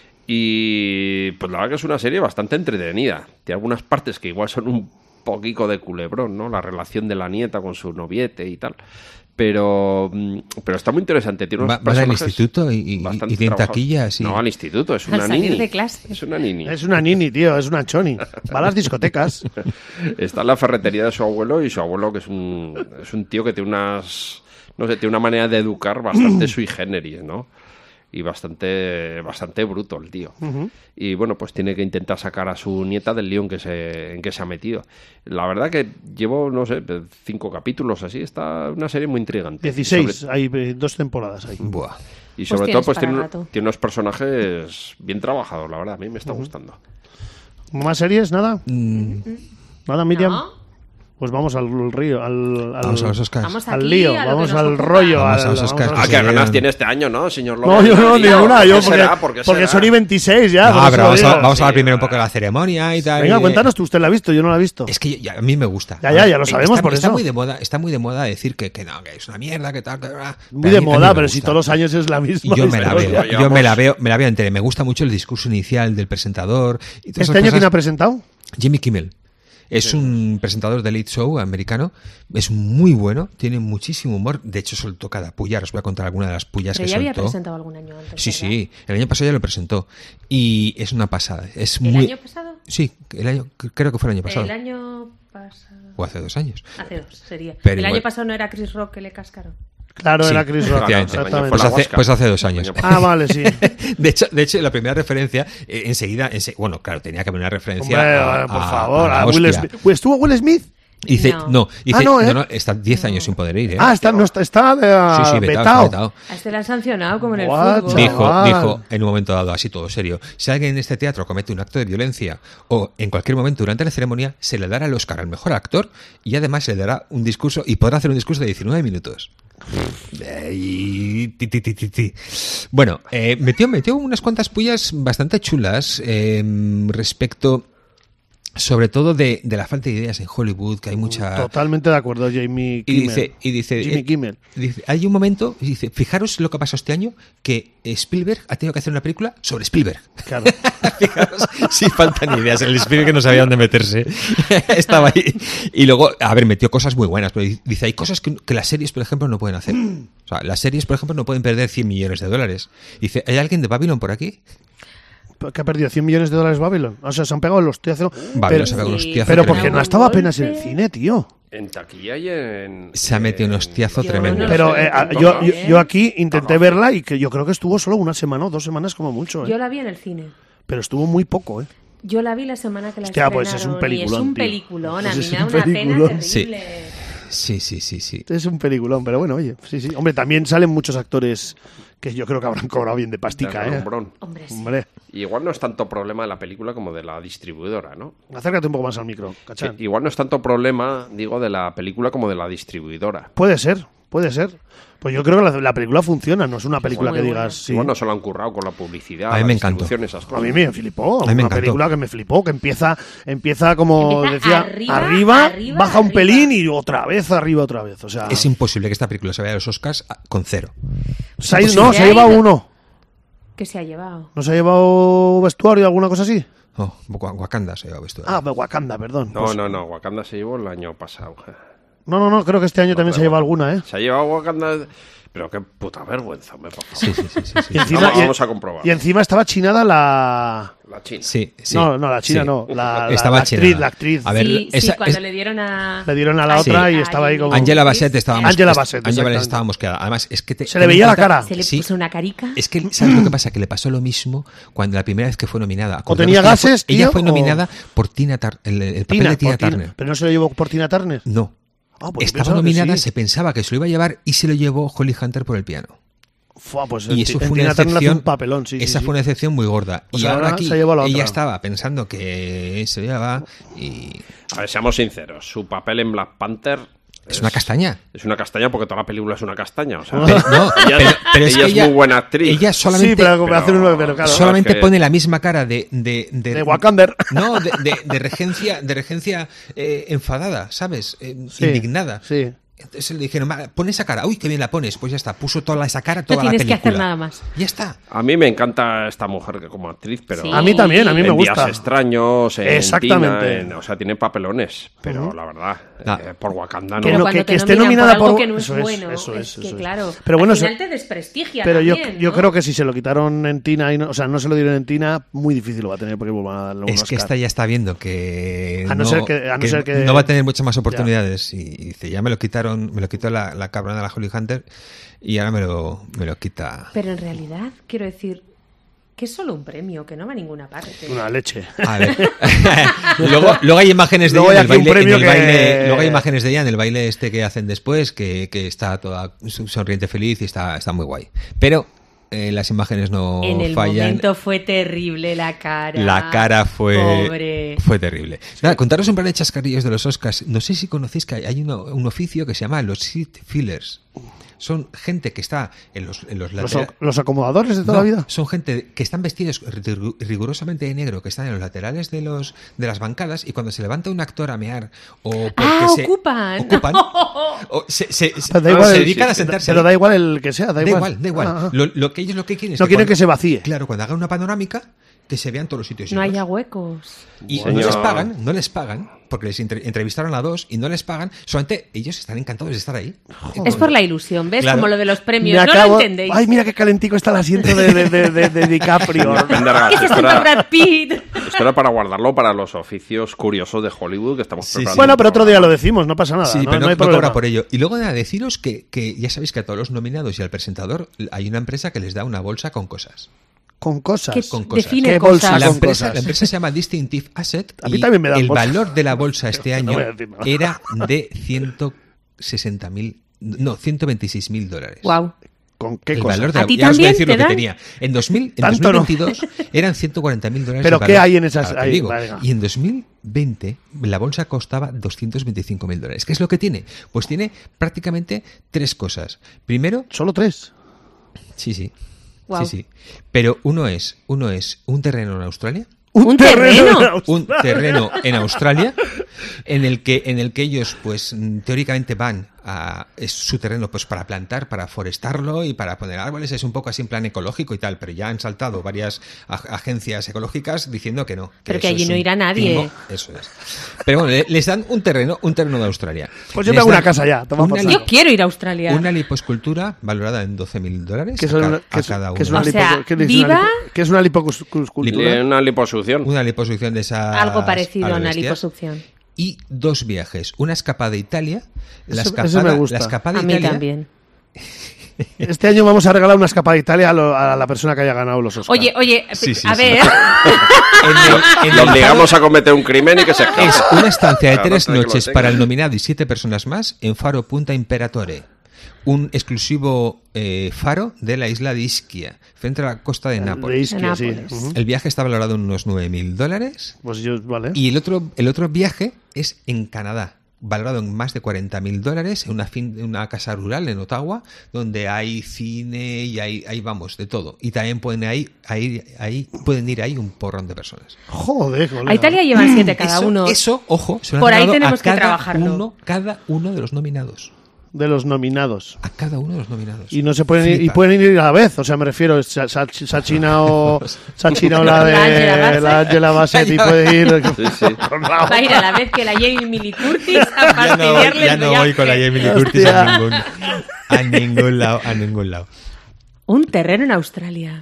Y pues la verdad que es una serie bastante entretenida. Tiene algunas partes que igual son un poquito de culebrón, ¿no? La relación de la nieta con su noviete y tal. Pero, mm, pero está muy interesante. Tiene unos Va- va al personajes instituto y- y- bastante y tiene trabajados. taquillas y- No, al instituto, es Al una salir nini. de clase. Es una nini. Es una nini, tío, es una choni. Va a las discotecas. Está en la ferretería de su abuelo y su abuelo que es un, es un tío que tiene unas... No sé, tiene una manera de educar bastante sui generis, ¿no? y bastante bastante bruto el tío. Ujú. Y bueno, pues tiene que intentar sacar a su nieta del lío en que se, en que se ha metido. La verdad que llevo, no sé, cinco capítulos así, está una serie muy intrigante. dieciséis, Sobre- hay eh, dos temporadas ahí. Buah. y Pues sobre tienes todo pues para tiene, rato. tiene unos personajes bien trabajados, la verdad, a mí me está gustando. ¿Más series? ¿Nada? Mm, ¿Nada, Miriam? ¿No? Pues vamos al río, al, al, vamos a los Oscars. Vamos al aquí lío, a lo que vamos nos al ocupa. rollo. Vamos al- a los vamos Oscars. a Ah, los- qué Sí, ganas bien. tiene este año, ¿no, señor Lobo? No, yo no, Tío, ninguna, ¿por yo qué porque, será? ¿Por qué porque será? son y veintiséis ya. por Ah, eso pero lo vamos a, digo. vamos a hablar Sí, primero un ya. poco de la ceremonia y tal. Venga, y- cuéntanos, tú usted la ha visto, yo no la he visto. Es que ya- a mí me gusta. Ya, ya, ya lo Está- sabemos por está eso. Muy de moda, está muy de moda decir que, que no, que es una mierda, que tal, que... Pero Muy a de mí- a mí moda, me pero si gusta. todos los años es la misma. Yo me la historia. veo, Llevamos- yo me la veo, me la veo entera. Me gusta mucho el discurso inicial del presentador. Y todas ¿Este esas año cosas. quién ha presentado? Jimmy Kimmel. Es un presentador de late show americano. Es muy bueno, tiene muchísimo humor. De hecho, soltó cada puya. Os voy a contar alguna de las pullas Pero que ya había soltó. presentado algún año antes. Sí, ¿verdad? sí. El año pasado ya lo presentó. Y es una pasada. Es ¿El muy... año pasado? Sí, el año, creo que fue el año pasado. El año pasado. O hace dos años. Hace dos, sería. Pero el igual- año pasado no era Chris Rock que le cascaron. Claro, Sí, era Chris Rock. efectivamente. Exactamente. Pues la hace, Huasca. pues hace dos años. Año pasado. Ah, vale, sí. De hecho, de hecho, la primera referencia, eh, enseguida, ense- bueno, claro, tenía que haber una referencia. Hombre, a- por a- favor, a a la Will hostia. Smith. ¿Estuvo Will Smith? Y dice, No. no, dice, Ah, no, ¿eh? no, está diez años sin poder ir, ¿eh? Ah, está, no, está, está eh, sí, sí, vetado, está vetado. vetado. A este le han sancionado como en el What? fútbol. Dijo, Chaval. dijo en un momento dado, así todo serio, si alguien en este teatro comete un acto de violencia o en cualquier momento durante la ceremonia, se le dará el Oscar al mejor actor y además se le dará un discurso y podrá hacer un discurso de diecinueve minutos. Eh, y ti, ti, ti, ti, ti. Bueno, eh, metió, metió unas cuantas pullas bastante chulas eh, respecto, sobre todo de, de la falta de ideas en Hollywood, que hay mucha... Totalmente de acuerdo, Jamie Y Kimmel. dice, y dice, Jimmy eh, Kimmel. dice, hay un momento, y dice, fijaros lo que ha pasado este año, que Spielberg ha tenido que hacer una película sobre Spielberg. Claro. Fijaros, sí faltan ideas. El Spielberg que no sabía dónde meterse. Estaba ahí. Y luego, a ver, metió cosas muy buenas, pero dice, hay cosas que, que las series, por ejemplo, no pueden hacer. O sea, las series, por ejemplo, no pueden perder cien millones de dólares. Dice, ¿hay alguien de Babylon por aquí? Que ha perdido cien millones de dólares Babylon. O sea, se han pegado los tiazos. Babylon Pero, se ha pegado unos Sí. tiazos pero tremendos. porque no Golpe. estaba apenas en el cine, tío. En taquilla y en... Se ha metido en- unos tiazos Yo tremendos. no Pero sé, eh, a- no, yo, no, yo, ¿eh? yo aquí intenté verla y que yo creo que estuvo solo una semana o dos semanas como mucho, ¿eh? Yo la vi en el cine. Pero estuvo muy poco, ¿eh? Yo la vi la semana que la Hostia, pues es un estrenaron y peliculón, es un tío. peliculón. Pues A mí es me da un una peliculón. pena Sí. terrible. Sí, sí, sí, sí. Es un peliculón, pero bueno, oye, sí, sí. Hombre, también salen muchos actores que yo creo que habrán cobrado bien de pastica, de ¿eh? relumbrón. Hombre, sí. Hombre, Y igual no es tanto problema de la película como de la distribuidora, ¿no? acércate un poco más al micro, ¿cachai? Sí, igual no es tanto problema, digo, de la película como de la distribuidora. Puede ser, puede ser. Pues yo creo que la, la película funciona, no es una película muy que buena. digas... sí. Igual no se lo han currado con la publicidad, A mí la me encantó. distribución, esas A cosas. mí me flipó, A mí me una encantó. película que me flipó, que empieza, empieza como Empieza decía, arriba, arriba, arriba, baja un arriba. pelín y otra vez, arriba, otra vez. O sea, Es imposible que esta película se vaya a los Oscars a- con cero. se ha- no, imposible. se ha llevado uno. Que se ha llevado. ¿No se ha llevado vestuario o alguna cosa así? Oh, Wa- Wakanda se va vestuario. Ah, Wakanda, perdón. No, Pues- no, no, Wakanda se llevó el año pasado. no, no, no, creo que este año también se ha llevado alguna, ¿eh? Se ha llevado Wakanda... Pero qué puta vergüenza, me por favor. Sí, sí, sí, sí, sí. Y encima, Vamos- y- vamos a comprobar. Y encima estaba chinada la... La China. Sí, sí. No, no, la china Sí. no. La, la- Estaba la actriz, chinada. la actriz. A ver, sí, esa- sí, cuando es- le dieron a... Le dieron a la Sí. otra y a estaba ahí como... Angela Bassett estaba Angela mosqueada. Bassett, Angela Bassett exactamente. estaba mosqueada. Además, es que te- Se le ten en veía la cuenta- cara. Se le Sí. puso una carica. Es que, ¿sabes lo que pasa? Que le pasó lo mismo cuando la primera vez que fue nominada. O tenía Acordamos que ella gases, fue, ella tío, fue o- nominada por Tina Turner, el, el papel Tina, de Tina por Tina. Turner. Pero no se lo llevó por Tina Turner. No. Ah, pues yo Estaba pensaba que nominada, sí. se pensaba que se lo iba a llevar y se lo llevó Holly Hunter por el piano. Fua, pues Y en- eso en fue una Tina Turner hace excepción. un papelón, sí, sí, esa sí. fue una excepción muy gorda. Pues y ahora ahora aquí se llevó la ella otra. estaba pensando que se lo llevaba y A ver, seamos sinceros. Su papel en Black Panther... es una castaña. Es una castaña porque toda la película es una castaña. O sea, Pero, no, ella, pero, pero es ella que es ella, muy buena actriz. Ella solamente, Sí, pero, pero- hacer uno, pero claro. solamente es que- pone la misma cara de de, de, De Wakander. No, de, de, de regencia, de regencia eh, enfadada, ¿sabes? Eh, Sí, indignada. Sí. Entonces le dijeron, "Va, pon esa cara". Uy, qué bien la pones. Pues ya está, puso toda esa cara No toda la tienes que película. hacer nada más. Ya está. A mí me encanta esta mujer que como actriz, pero... Sí. A mí también, a mí me en gusta. Días extraños, en Exactamente. Tina, en- o sea, tiene papelones, pero la verdad, Ah. eh, por Wakanda no. Pero Bueno, cuando que- te que esté nominan nominada por algo por- que no es eso es, bueno, eso es, es, que eso es. claro, Pero bueno, al final se- te desprestigia Pero yo, también, yo ¿no? creo que si se lo quitaron en Tina, y no- o sea, no se lo dieron en Tina, muy difícil lo va a tener porque vuelvan a darle un Es que Oscar. esta ya está viendo que A no ser que- a no ser que- no va a tener muchas más oportunidades y dice, ya me lo quitaron quitaron, me lo quitó la, la cabrona de la Holly Hunter y ahora me lo, me lo quita. Pero en realidad, quiero decir, que es solo un premio, que no va a ninguna parte. Una leche. A ver. luego, luego hay imágenes de Luego ella en el hay aquí un baile, en el premio baile- que- luego hay imágenes de ella en el baile este que hacen después, que, que está toda sonriente feliz y está, está muy guay. Pero eh, las imágenes no En el fallan. momento fue terrible la cara. La cara fue, Pobre. fue terrible. Nada, contaros un par de chascarrillos de los Oscars. No sé si conocéis que hay, hay uno- un oficio que se llama los seat fillers. Son gente que está en los, en los Los, laterales. los acomodadores de toda No, la vida. son gente que están vestidos rigu- rigurosamente de negro, que están en los laterales de los de las bancadas y cuando se levanta un actor a mear o porque Ah, se ocupan. ocupan o se, se- se- Pero da igual se el- dedican a sentarse. Pero ahí. da igual el que sea, da Da igual. igual, da igual. Ah, ah. Lo, lo que ellos lo que quieren es No quieren cuando- que se vacíe. Claro, cuando hagan una panorámica que se vean todos los sitios No llenos. haya huecos. Y Señor. no les pagan, no les pagan, porque les entre- entrevistaron a dos y no les pagan, solamente ellos están encantados de estar ahí. Es por la ilusión, ¿ves? Claro. Como lo de los Me premios. No acabo- lo entendéis. Ay, mira qué calentico está el asiento de, de, de, de- de DiCaprio. Pendergast, ¿Qué se esto, sienta era, Brad Pitt? esto era para guardarlo para los oficios curiosos de Hollywood que estamos Sí, preparando. sí. Bueno, pero otro día lo decimos, no pasa nada. Sí, no, pero no no, hay no problema. cobra por ello. Y luego nada, deciros que, que ya sabéis que a todos los nominados y al presentador hay una empresa que les da una bolsa con cosas. Con cosas. ¿Qué Con cosas. define ¿Qué cosas? bolsa La con empresa, cosas? la empresa se llama Distinctive Asset A mí y también me dan el bolsas. valor de la bolsa este No año voy a decir nada. era de ciento sesenta mil, no, ciento veintiséis mil dólares. Wow. ¿Con qué El cosas? valor de ¿A la, ti ya os voy a también decir te lo que dan? tenía. En, dos mil, en Tanto no. dos mil veintidós eran ciento cuarenta mil dólares. ¿Pero el qué valor. hay en esas- Ahora te ahí, digo. venga. Y en dos mil veinte la bolsa costaba doscientos veinticinco mil dólares. ¿Qué es lo que tiene? Pues tiene prácticamente tres cosas. Primero, Solo tres. sí, sí. Guau. Sí, sí. Pero uno es, uno es un terreno en Australia. ¿Un terreno? en Australia. Un terreno en Australia en el que en el que ellos pues mm, teóricamente van a es su terreno pues para plantar, para forestarlo y para poner árboles, es un poco así en plan ecológico y tal, pero ya han saltado varias ag- agencias ecológicas diciendo que no, Pero que eso allí es no un irá nadie. timo. Eso es. Pero bueno, le- les dan un terreno, un terreno de Australia. Pues yo Les tengo una dan casa ya, toma por una, saco. li- Yo quiero ir a Australia. una liposcultura valorada en doce mil dólares ¿Qué es a, ca- una, a qué es- cada qué es uno. una O sea, lipo- qué es una viva- lipo- ¿qué es una liposcultura? Li- Una liposucción. Una liposucción de esa Algo parecido a una liposucción. Y dos viajes, una escapada a Italia, la Eso- escapada, eso me gusta. la escapada A a mí Italia. también. Este año vamos a regalar una escapada a Italia a, lo- a la persona que haya ganado los Oscars. Oye, oye, Sí, sí, a sí. ver. En el- en Lo el obligamos a cometer un crimen y que se escape. Es una estancia de Claro, tres no sé que lo noches tenga. para el nominado y siete personas más en Faro Punta Imperatore, un exclusivo eh, faro de la isla de Ischia, frente a la costa de De Nápoles. Ischia, sí. Nápoles. Ujú. El viaje está valorado en unos nueve mil dólares Pues yo, vale. y el otro, el otro viaje es en Canadá, valorado en más de cuarenta mil dólares, en una, fin- en una casa rural en Ottawa, donde hay cine y hay, hay vamos, de todo. Y también pueden, ahí, ahí, ahí, pueden ir ahí un porrón de personas. Joder, colega. A Italia llevan siete cada eso, uno. Eso, ojo, se lo han Por ahí regalado tenemos a que cada trabajarlo. Uno, cada uno de los nominados. De los nominados. A cada uno de los nominados. Y no se pueden ir, y Flipa. pueden ir a la vez, o sea, me refiero, Sa- Sa- Sachina o Sachina o la de La Angela Bassett. la Angela Bassett y puede ir. Sí, sí. Va a ir a la vez que la Jamie Lee Curtis a Ya no, fastidiarle ya el no voy con la viaje. Jamie Lee Curtis a Hostia. ningún, a ningún lado, a ningún lado. Un terreno en Australia.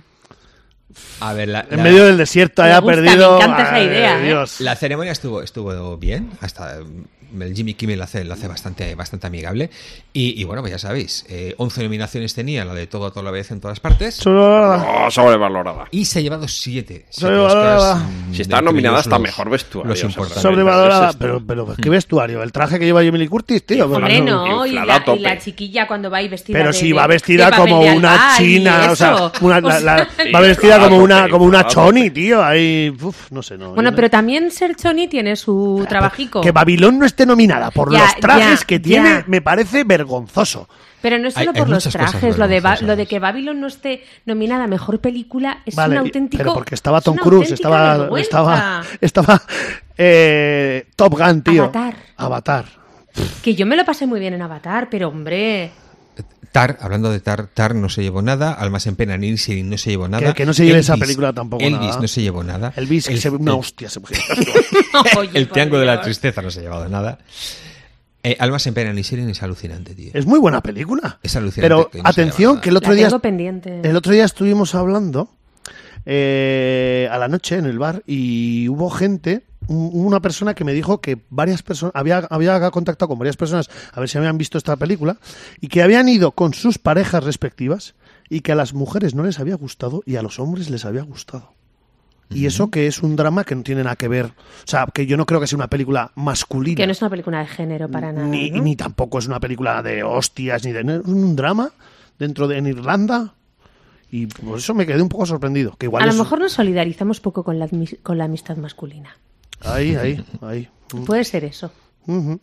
A ver, la, En la- medio del desierto Me haya gusta, me perdido. encanta esa Ay, idea, ¿eh? Dios. la ceremonia estuvo, estuvo bien, hasta mm, el Jimmy Kimmel lo hace, lo hace bastante, bastante amigable. Y, y bueno, pues ya sabéis, eh, once nominaciones tenía, la de todo a toda la vez en todas partes. Solo- Oh, sobrevalorada. Y se ha llevado siete. siete Sobrevalorada. Oscars, mm, Si está entre nominada ellos hasta los- mejor vestuario, Los seguramente. importantes. Sobrevalorada, ¿Qué es esto? pero, pero qué vestuario. El traje que lleva Jamie Lee Curtis, tío. pero Hombre, no- no, y inflada la, a tope. y la chiquilla cuando va ahí vestida Pero de- si de- va vestida de papel como de una albal y china, o sea, eso. una, O la- la- sea, va vestida como inflada, una como una inflada. choni, tío. Ahí, uf, no sé, no. Bueno, yo- pero también Ser Choni tiene su trabajico. que Babilón no esté nominada por Ya, los trajes ya, que tiene, ya. me parece vergonzoso. Pero no es Hay- solo hay por los muchas cosas trajes, lo de, Ba- vergonzosas. lo de que Babylon no esté nominada a Mejor Película es Vale, un y- auténtico... pero porque estaba es Tom una Cruise, auténtica estaba vergüenza. estaba estaba eh, Top Gun, tío. Avatar. Avatar. Que yo me lo pasé muy bien en Avatar, pero hombre... Tar, hablando de Tar, Tar no se llevó nada, Almas en Pena, Nilsi no se llevó nada. Que- que no se lleve esa película tampoco Elvis nada. no se llevó nada. Elvis, que El- se ve una el- hostia. Se... Oye, El por Triángulo de la Dios. Tristeza no se ha llevado nada. Eh, Almas en Pena, Nilsi es alucinante, tío. Es muy buena película. Es alucinante Pero que no se atención, lleva que el otro La día tengo pendiente. el otro día estuvimos hablando eh, a la noche en el bar y hubo gente un- una persona que me dijo que varias personas, había, había contactado con varias personas a ver si habían visto esta película y que habían ido con sus parejas respectivas y que a las mujeres no les había gustado y a los hombres les había gustado. Y eso que es un drama que no tiene nada que ver. O sea, que yo no creo que sea una película masculina. Que no es una película de género para nada. Ni, ¿no? ni tampoco es una película de hostias, ni de... Es un drama dentro de en Irlanda. Y por eso me quedé un poco sorprendido. Que igual A lo es- mejor nos solidarizamos poco con la, admi- con la amistad masculina. Ahí, ahí, ahí. Puede ser eso. Ujú.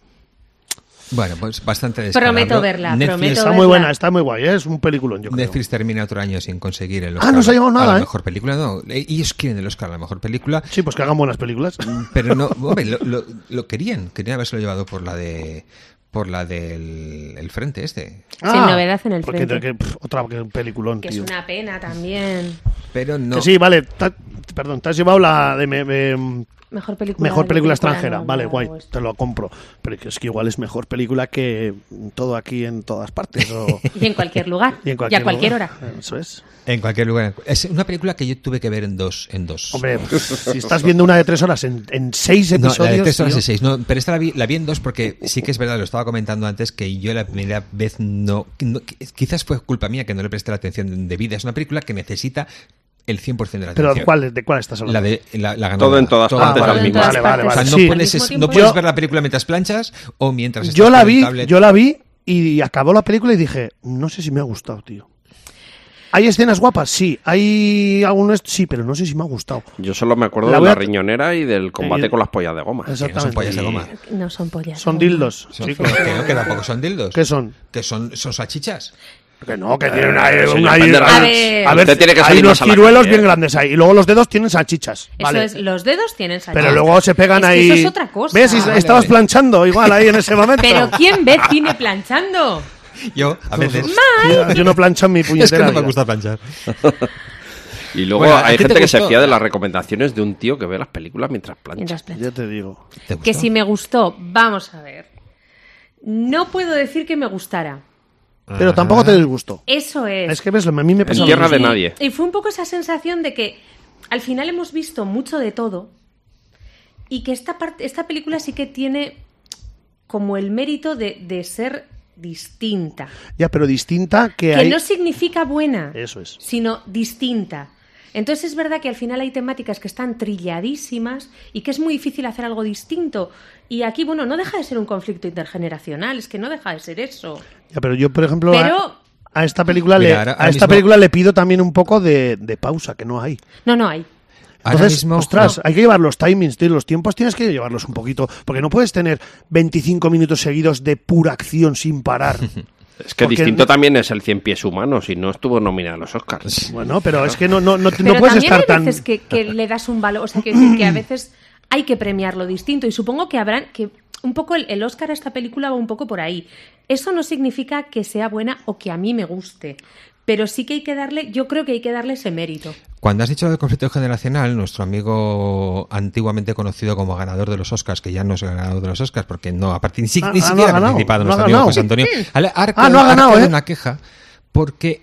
Bueno, pues bastante descarado. Prometo verla, Netflix, prometo Está verla. muy buena, está muy guay, ¿eh? Es un peliculón, yo creo. Netflix termina otro año sin conseguir el Ah, Oscar. no se ha llevado nada, a la ¿eh? mejor película, no. Ellos quieren el Oscar a la mejor película, Sí, pues que hagan buenas películas. pero no, hombre, lo, lo- lo querían, querían haberse llevado por la de por la del el frente este, Sin novedad en el porque frente. que- pf, otra que peliculón, Que es tío. una pena también. pero no. Que sí, vale. ta- perdón, te has llevado la de me- me- Mejor película. mejor de película extranjera. no, Vale, no, guay, o esto. te lo compro. Pero que es que igual es mejor película que todo aquí en todas partes. O... Y en cualquier lugar. y en cualquier, y a cualquier lugar. hora. Eso es. En cualquier lugar. Es una película que yo tuve que ver en dos, en dos. Hombre, si estás viendo una de tres horas en, en seis No, episodios. la de tres horas tío. y seis, no, pero esta la vi, la vi en dos porque sí que es verdad, lo estaba comentando antes, que yo la primera vez no, no- quizás fue culpa mía que no le presté la atención debida. Es una película que necesita el cien por ciento de la Pero atención. ¿cuál, ¿de cuál estás hablando? La de la, la ganadora. Todo en todas partes vale, al en mismo todas vale, tiempo. vale, partes. O sea, vale. no Sí. puedes, Al mismo no tiempo. puedes Yo- ver la película mientras planchas o mientras estás Yo la con el vi, tablet. yo la vi y acabó la película y dije, no sé si me ha gustado, tío. ¿Hay escenas guapas? Sí. ¿Hay algunos? Sí, pero no sé si me ha gustado. Yo solo me acuerdo La de voy la a- riñonera y del combate Eh, con las pollas de goma. Exacto. Que no son pollas de goma. No son pollas. Son no. dildos, Son- chicos. que no, que tampoco son dildos. ¿Qué son? Que son, son salchichas. Que no, que tienen ahí señor una... Pendergast. A ver. a ver, Usted tiene que hay salir unos más a la ciruelos calle, bien ¿eh? grandes ahí. Y luego los dedos tienen salchichas. Eso Vale. es, los dedos tienen salchicha. Pero luego se pegan Es que ahí... eso es otra cosa. ¿Ves? Y Ah, estabas vale. planchando igual ahí en ese momento. Pero ¿quién ve cine planchando? Yo, a veces. Yo, yo no plancho en mi Es que puñetera no me vida. gusta planchar. Y luego Bueno, ¿a hay ti te gente que se gustó? fía de las recomendaciones de un tío que ve las películas mientras plancha. Mientras plancha. Ya te digo. ¿Te Que gustó? si me gustó, vamos a ver. No puedo decir que me gustara. Pero tampoco te disgustó. Eso es. Es que ves, a mí me pasa En lo tierra mismo. de nadie. Y fue un poco esa sensación de que al final hemos visto mucho de todo y que esta, parte, esta película sí que tiene como el mérito de, de ser distinta. Ya, pero distinta que, Que hay... no significa buena, Eso es. sino distinta. Entonces es verdad que al final hay temáticas que están trilladísimas y que es muy difícil hacer algo distinto. Y aquí, bueno, no deja de ser un conflicto intergeneracional, es que no deja de ser eso. Ya, pero yo, por ejemplo, Pero- a, a esta película Mira, le ahora- a ahora esta mismo- película le pido también un poco de, de pausa, que no hay. No, no hay. Ahora Entonces, mismo, ostras, hay que llevar los timings, tío, los tiempos tienes que llevarlos un poquito, porque no puedes tener veinticinco minutos seguidos de pura acción sin parar. Es que Porque- distinto también es el Cien pies humanos y no estuvo nominado a los Oscars. Bueno, pero es que no, no, no, no Pero puedes también estar hay tan... veces que, que le das un valor, o sea, quiero decir que a veces hay que premiar lo distinto y supongo que habrán que un poco el, el Oscar a esta película va un poco por ahí. Eso no significa que sea buena o que a mí me guste, pero sí que hay que darle, yo creo que hay que darle ese mérito. cuando has dicho del conflicto generacional, nuestro amigo antiguamente conocido como ganador de los Oscars, que ya no es el ganador de los Oscars porque no ha partic- ni, si- Ah, ni ah, no siquiera ha ha ganado, participado no ha nuestro amigo ganado. José Antonio. Ale- ha Ah, creado- no ha ganado, creado ¿eh? una queja porque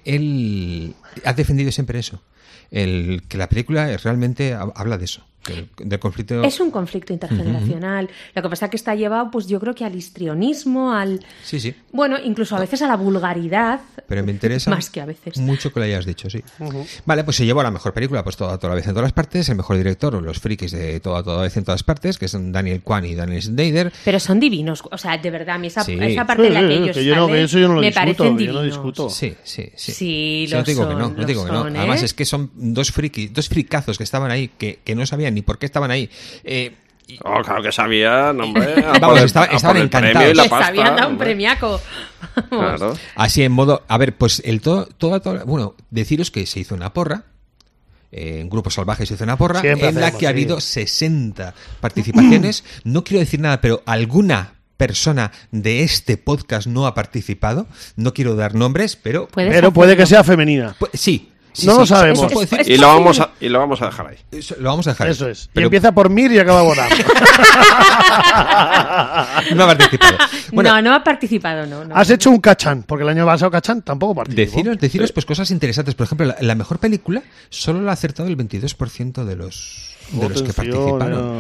él ha defendido siempre eso. El, que la película realmente ha- habla de eso, del, del conflicto. Es un conflicto intergeneracional. Lo que pasa es que está llevado, pues yo creo que al histrionismo, al... Sí, sí. Bueno, incluso a veces a la vulgaridad. Pero me interesa Más que a veces. mucho que lo hayas dicho, sí. Vale, pues se llevó a la mejor película, pues toda, toda la vez en todas las partes, el mejor director, los frikis de toda, toda vez en todas partes, que son Daniel Kwan y Daniel Snyder. Pero son divinos. O sea, de verdad, a mí esa, Sí. esa parte en la que Sí, ellos que yo no- salen que eso yo no lo me discuto, parecen yo no divinos. discuto. Sí, sí, sí. Sí, no lo te digo que son, no, no lo te digo que no. son, ¿eh? Además es que son dos frikis, dos fricazos que estaban ahí, que, que no sabían ni por qué estaban ahí. Eh, y- Oh, claro que sabían, hombre. A Vamos, por el- estaba- a por estaban el encantados. premio y la Les pasta, habían dado un hombre. premiaco. Vamos. Claro. Así en modo, a ver, pues el todo, todo, todo- bueno, deciros que se hizo una porra, eh, en Grupo Salvaje se hizo una porra, Siempre en la hacemos, que ha sí. habido sesenta participaciones. No quiero decir nada, pero alguna persona de este podcast no ha participado. No quiero dar nombres, pero Puedes Pero puede que hacerlo. sea femenina. pu- sí. sí, No sí, lo eso sabemos. puedo decir. Es- Y lo, vamos a, y lo vamos a dejar ahí. Eso lo vamos a dejar. ahí. Eso es. Y Pero empieza por Mir y acaba por A. no ha participado. Bueno, no, no ha participado, no. no. Has hecho un Cachán, porque el año pasado Cachán tampoco participó. Deciros, deciros pues cosas interesantes. Por ejemplo, la, la mejor película solo la ha acertado el veintidós por ciento de los, de los que Atención, participaron. ya.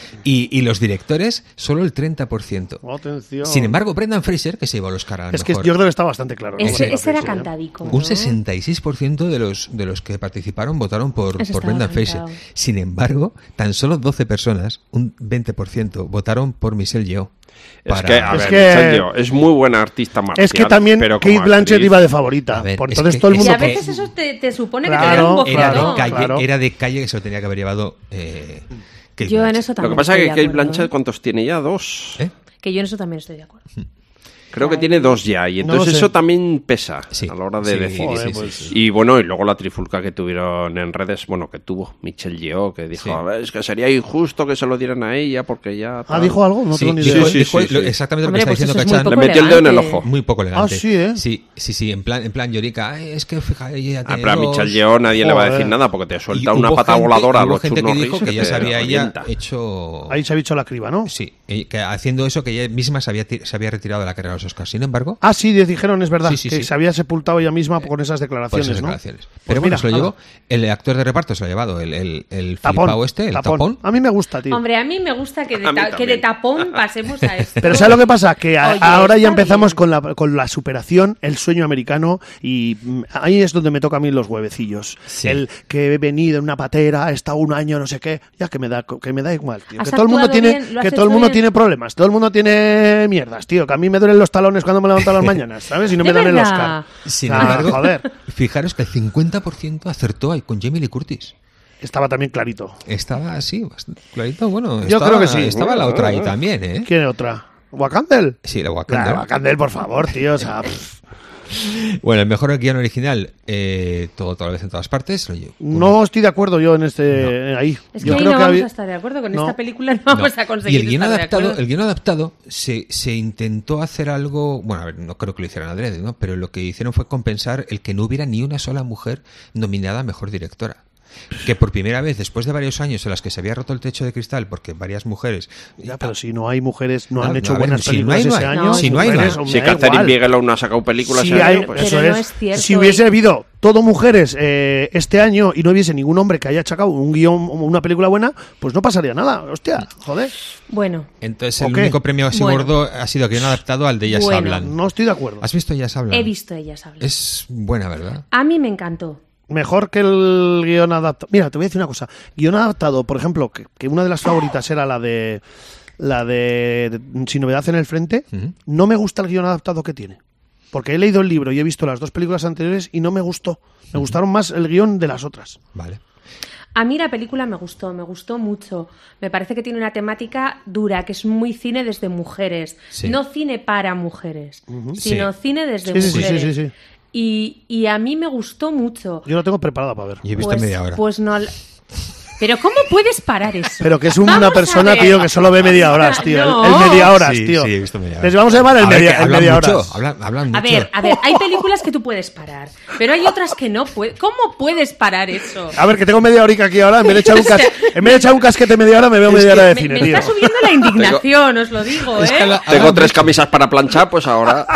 Y, y los directores, solo el treinta por ciento. Atención. Sin embargo, Brendan Fraser, que se llevó el Oscar al Es que mejor, yo creo que está bastante claro, ¿no? Ese, Bueno, ese era sí, ¿eh? cantadico. un ¿no? sesenta y seis por ciento de los, de los que participaron votaron por, Ese por estaba Brendan Fraser. cantado. Sin embargo, tan solo doce personas, un veinte por ciento, votaron por Michelle Yeoh. Es para- que, a Es ver, que- Michelle Yeoh es muy buena artista marcial. Es que también pero como Kate Blanchett actriz- iba de favorita. A ver, por es entonces que- todo el es mundo... Y a que- veces eso te, te supone Claro, que te da un Era claro, de calle, claro. era de calle que se lo tenía que haber llevado. Eh, Kate Yo en Blanchett. eso Lo también que pasa es estoy que de Kate acuerdo, Blanchett, ¿eh? ¿cuántos tiene ya? ¿Dos? ¿Eh? Que yo en eso también estoy de acuerdo. Creo que Ay. tiene dos ya. Y No entonces lo sé. eso también pesa Sí. a la hora de Sí, decidir. Joder, sí, sí, pues- sí. Y bueno, y luego la trifulca que tuvieron en redes, bueno, que tuvo Michelle Yeoh, que dijo, Sí. a ver, es que sería injusto que se lo dieran a ella porque ya... Ah, tal". ¿dijo algo? No Sí, tengo ni dijo- idea. sí, dijo sí, lo- sí. exactamente Hombre, lo que pues está eso diciendo es muy Cachán. poco Le metió el dedo en el elegante. ojo. Muy poco elegante. Ah, sí, ¿eh? Sí, sí, sí, en plan, en plan Llorica. "Ay, es que fíjate, ella Ah, tiene pero a dos". Michelle Yeoh nadie le va a decir Joder. nada porque te Y suelta una hubo pata gente- voladora a hubo los gente Chuck que Norris dijo que ya te se había ella revienta. hecho... Ahí se ha dicho la criba, ¿no? Sí, y que haciendo eso que ella misma se había, ti- se había retirado de la carrera de los Oscars. Sin embargo, Ah, sí, dijeron, es verdad, Sí, sí, que sí. se había sepultado ella misma con esas por declaraciones, esas ¿no? declaraciones. Pues Pero mira, bueno, se lo ala. llevó. El actor de reparto se lo ha llevado, el, el, el Tapón, flipao este, el tapón. A mí me gusta, tío. Hombre, a mí me gusta que de, A mí ta- que de también. tapón pasemos a esto. Pero ¿sabes lo que pasa? Que a- Oye, ahora ya está empezamos bien. con la, con la superación, el sueño americano, y mm, ahí es donde me toca a mí los huevecillos. Sí. El que he venido en una patera, he estado un año, no sé qué, ya que me da, que me da igual, tío. Has Que todo el mundo actuado tiene, bien, lo has que todo hecho el mundo bien. tiene problemas, todo el mundo tiene mierdas, tío. Que a mí me duelen los talones cuando me levanto a las mañanas, ¿sabes? Y no me ¿De dan el verdad? Oscar. Sin Ah, embargo, joder. fijaros que el cincuenta por ciento acertó ahí con Jamie Lee Curtis. Estaba también clarito. Estaba así, bastante clarito. Bueno, Yo estaba, creo que sí. Estaba la otra ahí también, ¿eh? ¿Quién es otra? ¿Wakandel? Sí, la Claro, Wakanda. Wakandel, por favor, tío. O sea, pff, Bueno, el mejor guión original, eh, todo toda la vez en todas partes. Oye, no estoy de acuerdo yo en este ahí. Es que yo ahí creo no que vamos había- a estar de acuerdo. Con No. esta película no No. vamos a Y conseguir el guión estar de adaptado, acuerdo. el guión adaptado se, se intentó hacer algo, bueno, a ver, no creo que lo hicieran adrede, ¿no? Pero lo que hicieron fue compensar el que no hubiera ni una sola mujer nominada a mejor directora. Que por primera vez, después de varios años en las que se había roto el techo de cristal, porque varias mujeres... Ya, pero si no hay mujeres, no Ah, han hecho a ver, buenas si no películas hay, no ese hay. año. No, si no hay, no mujeres, hay. me Si da Catherine igual. Bigelow no ha sacado películas Sí ese hay- año, pues... eso Pero no es. es cierto, Si hubiese ¿eh? habido todo mujeres eh, este año y no hubiese ningún hombre que haya sacado un guión, una película buena, pues no pasaría nada. Hostia, joder. Bueno, Entonces ¿O el qué? único premio así Bueno. gordo ha sido guión adaptado al de Ellas Bueno. Hablan. No estoy de acuerdo. ¿Has visto Ellas Hablan? he visto ellas hablar. Es buena, ¿verdad? A mí me encantó. Mejor que el guión adaptado. Mira, te voy a decir una cosa. Guión adaptado, por ejemplo, que, que una de las favoritas era la de la de, de Sin Novedad en el Frente. Ujú. No me gusta el guión adaptado que tiene. Porque he leído el libro y he visto las dos películas anteriores y no me gustó. Me gustaron más el guión de las otras. Vale. A mí la película me gustó, me gustó mucho. Me parece que tiene una temática dura, que es muy cine desde mujeres. Sí. No cine para mujeres, sino Sí. cine desde Sí, sí, sí, mujeres. sí, sí, sí. Y, y a mí me gustó mucho. Yo la tengo preparada para ver. Yo he visto Pues, media hora. pues no. Pero ¿cómo puedes parar eso? Pero que es una Vamos a persona, ver. tío, que solo ve media horas, tío. El- No. El, media horas, Sí, tío. sí, he visto media hora. Les vamos a llamar el A ver, media, que el hablan media mucho, horas. hablan, hablan A mucho. ver, a ver, hay películas que tú puedes parar, pero hay otras que no puedes. ¿Cómo puedes parar eso? A ver, que tengo media horica aquí ahora. En vez de echar un, cas- en vez de echar un casquete media hora, me veo media hora de Me, cine, me tío. está subiendo la indignación, os lo digo, Es que ¿eh? la- Tengo hablan tres mucho. camisas para planchar, pues ahora,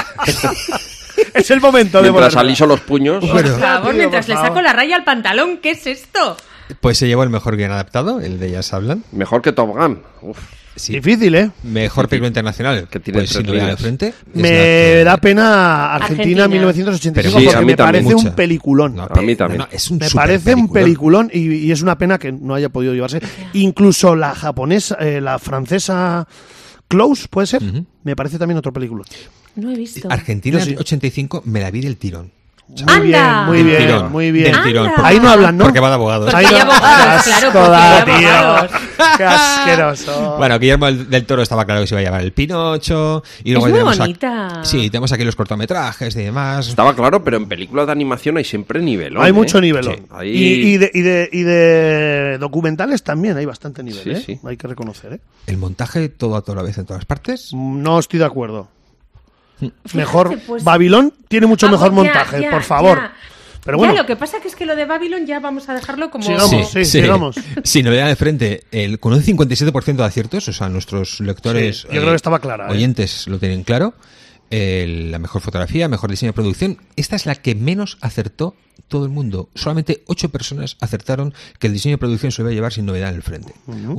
Es el momento de mientras ponerla. aliso los puños... Bueno. Por favor, tío, mientras por le favor. saco la raya al pantalón, ¿qué es esto? Pues se llevó el mejor guión adaptado, el de Ellas Hablan. Mejor que Top Gun. Uf. Sí. Difícil, ¿eh? Mejor película internacional. Que tiene pues tres sin novedad al líneas. frente. es la Me que- da pena Argentina, Argentina. mil novecientos ochenta y cinco Pero sí, porque a mí me también. parece Mucha. un peliculón. No, A mí también. no, no, es un Me super parece un peliculón. peliculón y, y es una pena que no haya podido llevarse. Incluso la japonesa, eh, la francesa Close, ¿puede ser? Ujú. Me parece también otro peliculón. No he visto. Argentina Yo sí. ochenta y cinco me la vi del tirón. Muy ¡Anda! bien, muy Del bien, tirón, muy bien. del tirón. ¡Anda! Ahí no hablan, ¿no? Porque va de abogados. Porque Ahí hay no- abogados, Qué claro, asco porque da, hay tío. abogados. Qué asqueroso. Bueno, Guillermo del del Toro estaba claro que se iba a llevar el Pinocho. Y luego muy tenemos a- bonita. Sí, tenemos aquí los cortometrajes y demás. Estaba claro, pero en películas de animación hay siempre nivel. Hay mucho nivel. Sí, ahí- Y, y de, y, de, y de documentales también hay bastante nivel, Sí, ¿eh? sí. Hay que reconocer, ¿eh? El montaje todo a toda la vez en todas partes. No estoy de acuerdo. Fíjate, Mejor. pues- Babilón tiene mucho Vamos, mejor ya, montaje, ya, por favor. ya. Pero bueno, Ya, lo que pasa que es que lo de Babylon ya vamos a dejarlo como... Sigamos. sí, sigamos. Sin novedad de frente, el, con un cincuenta y siete por ciento de aciertos, o sea, nuestros lectores, Sí, yo creo que estaba clara, ¿eh? oyentes lo tienen claro. El- la mejor fotografía, mejor diseño de producción. Esta es la que menos acertó todo el mundo. Solamente ocho personas acertaron que el diseño de producción se lo iba a llevar sin novedad en el frente. Un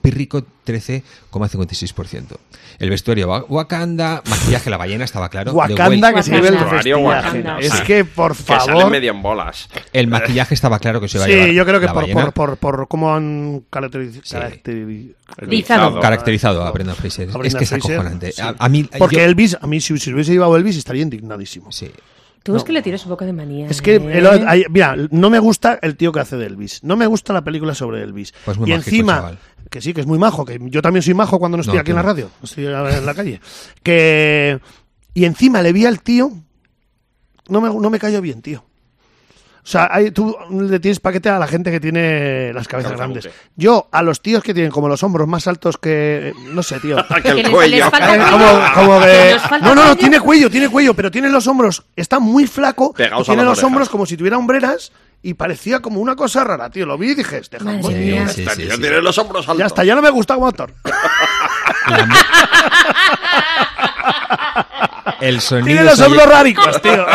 pírrico trece coma cincuenta y seis por ciento. El vestuario wa- Wakanda, maquillaje la ballena, estaba claro. de Wakanda, Whale. que se lleve el Wakanda. festivaje. Wakanda. Es que, por Que sale favor... medio en bolas. El maquillaje estaba claro que se iba a llevar Sí, yo creo que la por, ballena. por, por, por cómo han caracteriz- Sí. caracteri- Rizado. Caracterizado a Brendan Fraser. A es Brendan que es Fraser, acojonante. sí. A, a mí, Porque yo- Elvis, a mí si, si hubiese llevado Elvis estaría indignadísimo. Sí. Tú es que le tienes un poco de manía. Es que, ¿eh? el- hay- mira, no me gusta el tío que hace de Elvis. No me gusta la película sobre Elvis. Pues muy y mágico, encima, chaval. que sí, que es muy majo, que yo también soy majo cuando no estoy No, aquí tú en la no. radio, estoy en la calle. Que y encima le vi al tío, no me, no me cayó bien, tío. O sea, hay- tú le tienes paquete a la gente que tiene las cabezas Cabeza grandes. buque. Yo, a los tíos que tienen como los hombros más altos que... no sé, tío. Que Que el les- cuello. les falta Eh, cuello. como, como Que que... nos falta No, no, no, cuello. tiene cuello, tiene cuello, pero tiene los hombros, está muy flaco, Pegados y a tiene las los orejas. hombros como si tuviera hombreras y parecía como una cosa rara, tío. Lo vi y dije, este Madre jamón, mía. Sí, Este sí, tío sí. tiene los hombros altos. ya está, ya no me gusta como actor. La mu- el sonido. Tiene los se oye- hombros raricos, tío.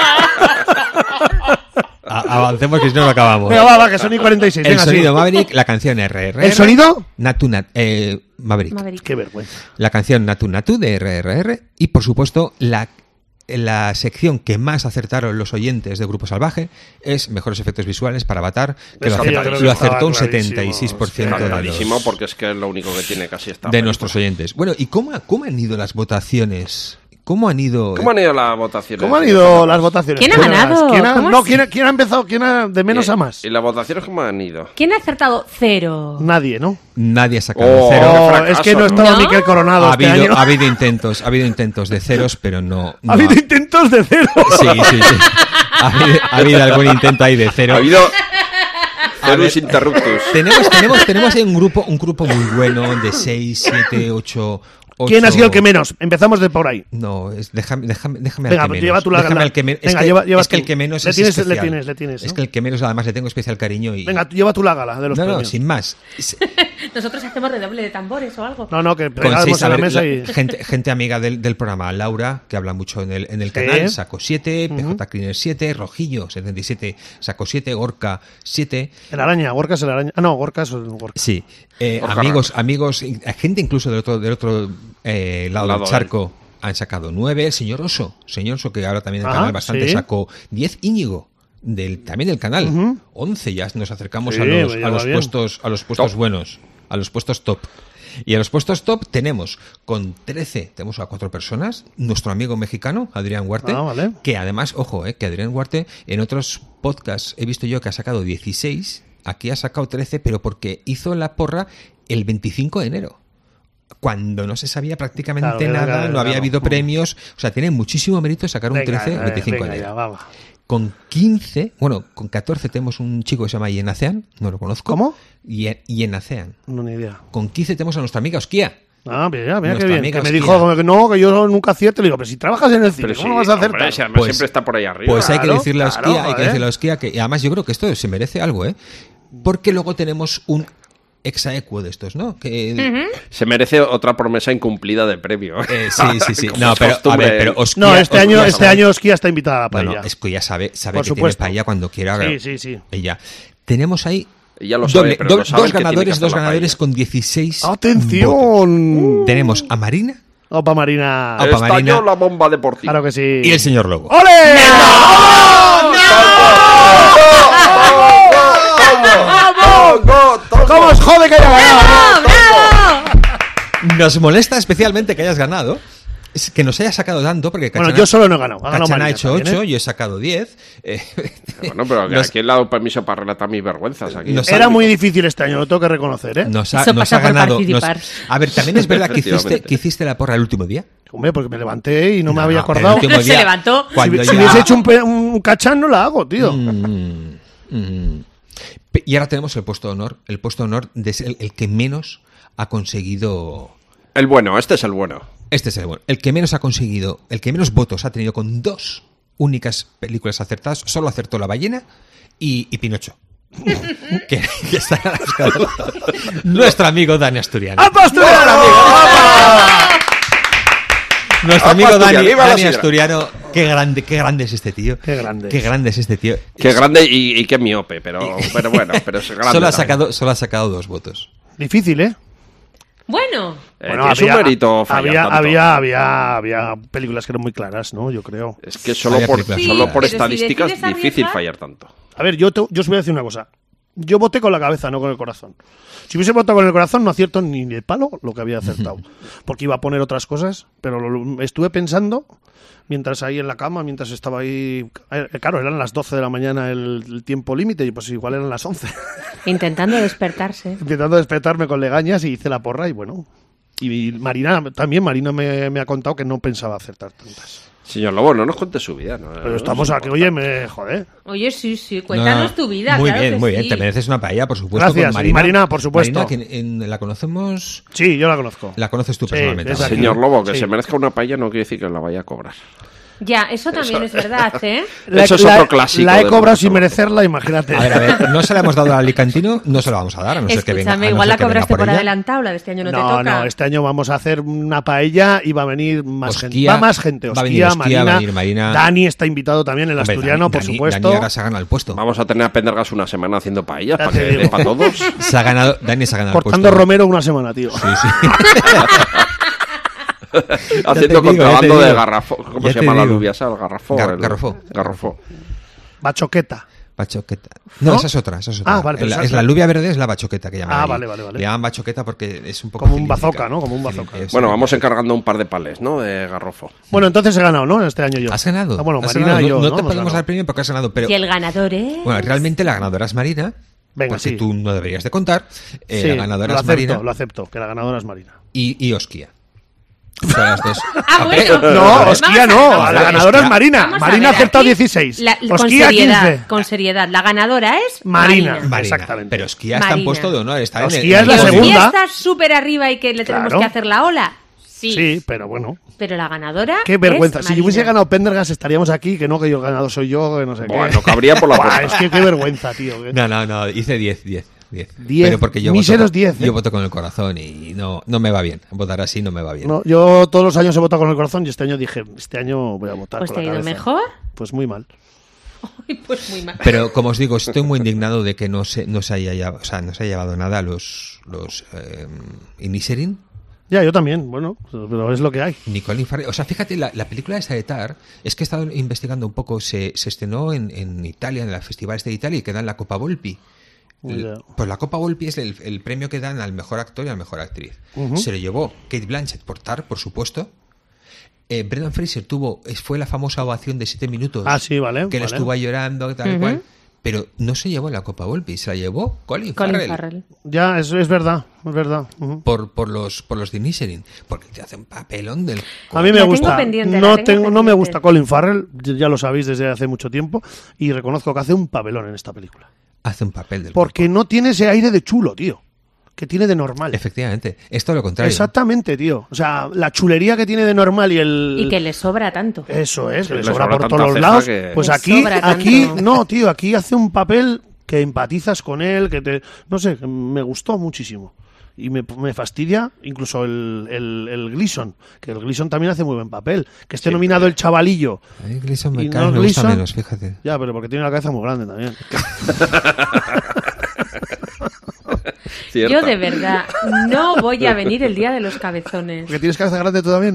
A- avancemos que si no lo acabamos. Venga, va, va, que son y cuarenta y seis. El Venga, sonido sí. Maverick, la canción R R R. ¿El sonido? Natu Nat, eh, Maverick. Maverick. Qué vergüenza. La canción Natu Natu de R R R. Y por supuesto, la, la sección que más acertaron los oyentes de Grupo Salvaje es mejores efectos visuales para Avatar, que lo Eso acertó, yo creo que lo acertó un estaba clarísimo. setenta y seis por ciento Está de, clarísimo los- porque es que es lo único que tiene casi esta de película. nuestros oyentes. Bueno, ¿y cómo, cómo han ido las votaciones? ¿Cómo han ido? ¿Cómo han ido las votaciones? ¿Cómo han ido las votaciones? ¿Quién ha ¿Quién ganado? ¿Quién ha, ¿Cómo no, así? ¿quién, ha- ¿quién ha empezado? ¿Quién ha de menos ¿Y- a más? ¿Y las votaciones cómo han ido? ¿Quién ha acertado? Cero. Nadie, ¿no? Nadie ha sacado Oh, cero. Oh, fracaso, es que no ¿no? estaba ¿No? Miquel Coronado Ha este habido, año. ha habido intentos, ha habido intentos de ceros, pero no. no Ha habido intentos de cero. Sí, sí, sí. Ha habido, ha habido algún intento ahí de cero. Ha habido A Cerus ver, Interruptus. Tenemos, tenemos, tenemos ahí un grupo, un grupo muy bueno de seis, siete, ocho. ¿Quién ha sido el que menos? Empezamos de por ahí. No, es, déjame, déjame, déjame Venga, al que pues menos. lleva tú la- Déjame la- al que menos. venga, es que, lleva- lleva es que tú. el que menos Le es tienes- le especial. tienes, le tienes, Es ¿no? que el que menos además le tengo especial cariño y. Venga, lleva tú la gala de los no, no, premios. sin más. Es- Nosotros hacemos redoble de tambores o algo. No, no, que Con pegamos seis, a a la ver, mesa la- y... gente, gente amiga del, del programa, Laura, que habla mucho en el, en el Sí. canal, sacó siete, P J Ujú. Cleaner siete, Rojillo setenta y siete, sacó siete, Gorka siete. El araña, Gorka es el araña. Ah, no, Gorka es el Gorka. Sí, eh, Ojalá. amigos, amigos, in- gente incluso del otro, del otro eh, lado, Lado del charco han sacado nueve. El señor Oso, señor Oso, que ahora también en el Ajá, canal bastante, sí. sacó diez. Íñigo, del, también del canal, Ujú. once. Ya nos acercamos Sí, a los, ya a va los bien. puestos, a los puestos Top. buenos, a los puestos top. Y a los puestos top tenemos con trece, tenemos a cuatro personas, nuestro amigo mexicano, Adrián Huarte, Ah, vale. que además, ojo, eh, que Adrián Huarte en otros podcasts he visto yo que ha sacado dieciséis, aquí ha sacado trece, pero porque hizo la porra el veinticinco de enero. Cuando no se sabía prácticamente Claro, claro, nada, claro, no había claro. habido premios, o sea, tiene muchísimo mérito sacar un Venga, trece el eh, veinticinco venga, de ya, enero. va, va. Con quince, bueno, con catorce tenemos un chico que se llama Yenacean, no lo conozco. ¿Cómo? Ye- Yenacean. No, ni idea. Con quince tenemos a nuestra amiga Osquia. Ah, mira, mira Nuestra qué bien. amiga Que me Osquia. dijo que no, que yo nunca acierto. Le digo, pero si trabajas en el cine, Pero ¿cómo sí, vas a hombre, acertar? si además Pues- siempre está por ahí arriba. Pues hay que Claro, decirle a claro, Osquia, hay que joder. decirle a Osquia que y además yo creo que esto se merece algo, ¿eh? Porque luego tenemos un exaequo de estos, ¿no? Que Se merece otra promesa incumplida de premio. eh, sí, sí, sí. Como No, es pero a costumbre. ver, pero Osquia, No, este Osquia año, sabe- este año Osquia está invitada a la No, paella. no, Osquia sabe, sabe Por que supuesto. tiene paella cuando quiera. Sí, sí, sí. Ella. Tenemos ahí Ella lo sabe, doble- pero do- no sabe dos que tiene que ganadores, hacer dos la ganadores paella. con dieciséis votos. ¡Atención! Tenemos a Marina Opa, Marina. Opa, Estalló Marina. la bomba deportiva. Claro que sí. y el señor Lobo. ¡Ole! ¿Cómo os jode que haya ganado? Nos molesta especialmente que hayas ganado. Es que nos haya sacado tanto, porque Bueno, Cachana, yo solo no he ganado. Ha ganado Cachana ha Marina hecho también, ocho, ¿eh? yo he sacado diez. Eh, Bueno, pero que nos- aquí le he dado permiso para relatar mis vergüenzas. Aquí. Nos- Era muy difícil este año, lo tengo que reconocer, ¿eh? Nos ha, Eso nos pasa ha por ganado. nos- participar. a ver, también es verdad que hiciste, Efectivamente. que hiciste la porra el último día. Hombre, porque me levanté y no, me No, había no, acordado. el último Se día, levantó. Cuando Si, si ya- hubiese hecho un, pe- un cachán, no la hago, tío. Mm, mm. Pe- Y ahora tenemos el puesto de honor. El puesto de honor de ser el, el que menos ha conseguido. El bueno, este es el bueno. Este es el bueno. El que menos ha conseguido, el que menos votos ha tenido con dos únicas películas acertadas. Solo acertó La ballena y, y Pinocho. que, que está en las caras. Nuestro amigo Dani Asturiano. ¡Apa, Asturiano! Nuestro ¡Apa, amigo Asturiano! Dani, ¡Viva la Dani sidra! Asturiano. Qué grande, qué grande es este tío. Qué grande Qué es. grande es este tío. Qué grande y, y qué miope, pero, pero bueno, pero es grande. Solo ha, también. sacado, solo ha sacado dos votos. Difícil, ¿eh? Bueno, Eh, Bueno, tienes un mérito fallar había, tanto. había, había, había películas que eran muy claras, ¿no? Yo creo. Es que solo Había por, películas. Sí, solo por pero si estadísticas es decides difícil arriesgar- fallar tanto. A ver, yo, te- yo os voy a decir una cosa. Yo voté con la cabeza, no con el corazón. Si hubiese votado con el corazón, no acierto ni de palo lo que había acertado. Porque iba a poner otras cosas, pero lo- lo- estuve pensando, mientras ahí en la cama, mientras estaba ahí... eh, Claro, eran las doce de la mañana el, el tiempo límite, y pues igual eran las once. intentando despertarse. Intentando despertarme con legañas y hice la porra y bueno... Y Marina, también Marina me, me ha contado que no pensaba acertar tantas. Señor Lobo, no nos cuente su vida. ¿no? Pero No estamos nos aquí, importa. oye, me joder. Oye, sí, sí, cuéntanos No, tu vida. Muy claro bien, que muy sí. bien. Te mereces una paella, por supuesto. Gracias. Con Marina. Y Marina, por supuesto. Marina, que en- en- la conocemos. Sí, yo la conozco. La conoces tú Sí, personalmente. es ¿vale? aquí. Señor Lobo, que Sí. se merezca una paella no quiere decir que la vaya a cobrar. Ya, eso también es verdad, ¿eh? Eso es otro clásico La he del cobrado mundo sin salvaje. merecerla, imagínate. A ver, a ver, no se la hemos dado al Alicantino, no se la vamos a dar, a no ser que venga. Escúchame, a no igual ser la que venga cobraste por, ella. adelantado, la de este año no, te No, toca. no, este año vamos a hacer una paella y va a venir más Osquía, gente. Va más gente. va a Osquía, venir Osquía, Marina, va a venir Marina. Dani está invitado también, el Hombre, asturiano, Dani- por Dani- supuesto. Dani ahora se ha ganado el puesto. Vamos a tener a Pendergas una semana haciendo paellas Ya para te que digo. dé para todos. Se ha ganado, Dani se ha ganado Cortando el puesto. Romero una semana, tío. Sí, sí. Haciendo digo, ya contrabando te de digo. garrafo. ¿Cómo Ya se te llama la digo. lubiasa? El garrafo. Gar- el- garrofó. Garrofó. Bachoqueta. Bachoqueta. No, ¿No? esa es otra, esa es otra. Ah, vale, pero La- esa es es la la- lluvia verde, es la bachoqueta que llaman. Ah, ahí. vale, vale, vale. Le llaman bachoqueta porque es un poco. Como un cilíndrica. bazooka, ¿no? Como un bazooka. Es- Bueno, vamos encargando un par de palés, ¿no? De garrofo. Bueno, entonces he ganado, ¿no? Este año yo. Has ganado. Ah, bueno, Has Marina ganado. y No, yo. no ¿no? te Hemos podemos ganado. dar premio porque has ganado, pero. Y el ganador es... Bueno, realmente la ganadora es Marina. Venga, porque sí. tú no deberías de contar. Eh, Sí, la ganadora lo es acepto, Marina lo acepto, que la ganadora es Marina. y, y Osquía. Son las dos. Ah, bueno. No, Vamos Osquía a- no, vamos a la ver. ganadora es Osquía. Marina. Vamos a Marina ha ver, acertado aquí, dieciséis. la- con Osquía seriedad, quince. con seriedad. La ganadora es Marina. Marina. Marina. Exactamente. Pero Osquía está en Marina. puesto de honor. Está en el- Osquía es en la el ¿Que podio. segunda. Osquía está súper arriba y que le tenemos Claro. que hacer la ola? Sí. Sí, pero bueno. Pero la ganadora Qué vergüenza. es Si yo hubiese Marina. ganado Pendergas estaríamos aquí, que no, que yo he ganado soy yo, que no sé Buah, qué. no cabría por la Buah, puerta. es que qué vergüenza, tío. No, no, no. Hice diez, diez. diez. Diez, Pero porque yo míseros voto, diez, ¿eh? yo voto con el corazón y no, no me va bien. Votar así no me va bien. No, yo todos los años he votado con el corazón y este año dije, este año voy a votar Pues con te ha la ido cabeza. mejor. Pues muy mal. Ay, pues muy mal. Pero como os digo, estoy muy indignado de que no se, no se haya llevado, o sea, no se haya llevado nada los, los eh, Inisherin, Ya, yo también, bueno, pero es lo que hay. ni Colin Farrell. O sea, fíjate, la, la película esta de Tar, es que he estado investigando un poco, se, se estrenó en, en Italia, en los festivales de Italia, y que dan la Copa Volpi. Ya. Pues la Copa Volpi es el, el premio que dan al mejor actor y a la mejor actriz. Se lo llevó Kate Blanchett por Tar, por supuesto. Eh, Brendan Fraser tuvo, es- fue la famosa ovación de siete minutos. Ah, sí, vale, Que él vale. estuvo ahí llorando, tal y cual. Pero no se llevó la Copa Volpi, se la llevó Colin, Colin Farrell. Farrell. Ya, es, es verdad, es verdad. Ujú. Por, por los por los de Inisherin, porque te hacen papelón del A mí me La tengo gusta. pendiente, la no, tengo tengo, no me pendiente. gusta Colin Farrell, ya lo sabéis desde hace mucho tiempo, y reconozco que hace un papelón en esta película. hace un papel del Porque no tiene ese aire de chulo, tío, que tiene de normal. Efectivamente, es todo lo contrario. Exactamente, tío. O sea, la chulería que tiene de normal y el... Y que le sobra tanto. Eso es, que Sí, le le sobra sobra por tanta todos los ceja lados. que- Pues Le aquí, sobra aquí, tanto. no, tío, aquí hace un papel que empatizas con él, que te... No sé, que me gustó muchísimo. Y me, me fastidia incluso el, el, el Gleason, que el Gleason también hace muy buen papel. Que esté nominado el chavalillo. A mí Gleason me, Y cada no vez me gusta Gleason- menos, fíjate. Ya, pero porque tiene la cabeza muy grande también. Cierto. Yo de verdad no voy a venir el día de los cabezones. Porque tienes cabeza grande tú también.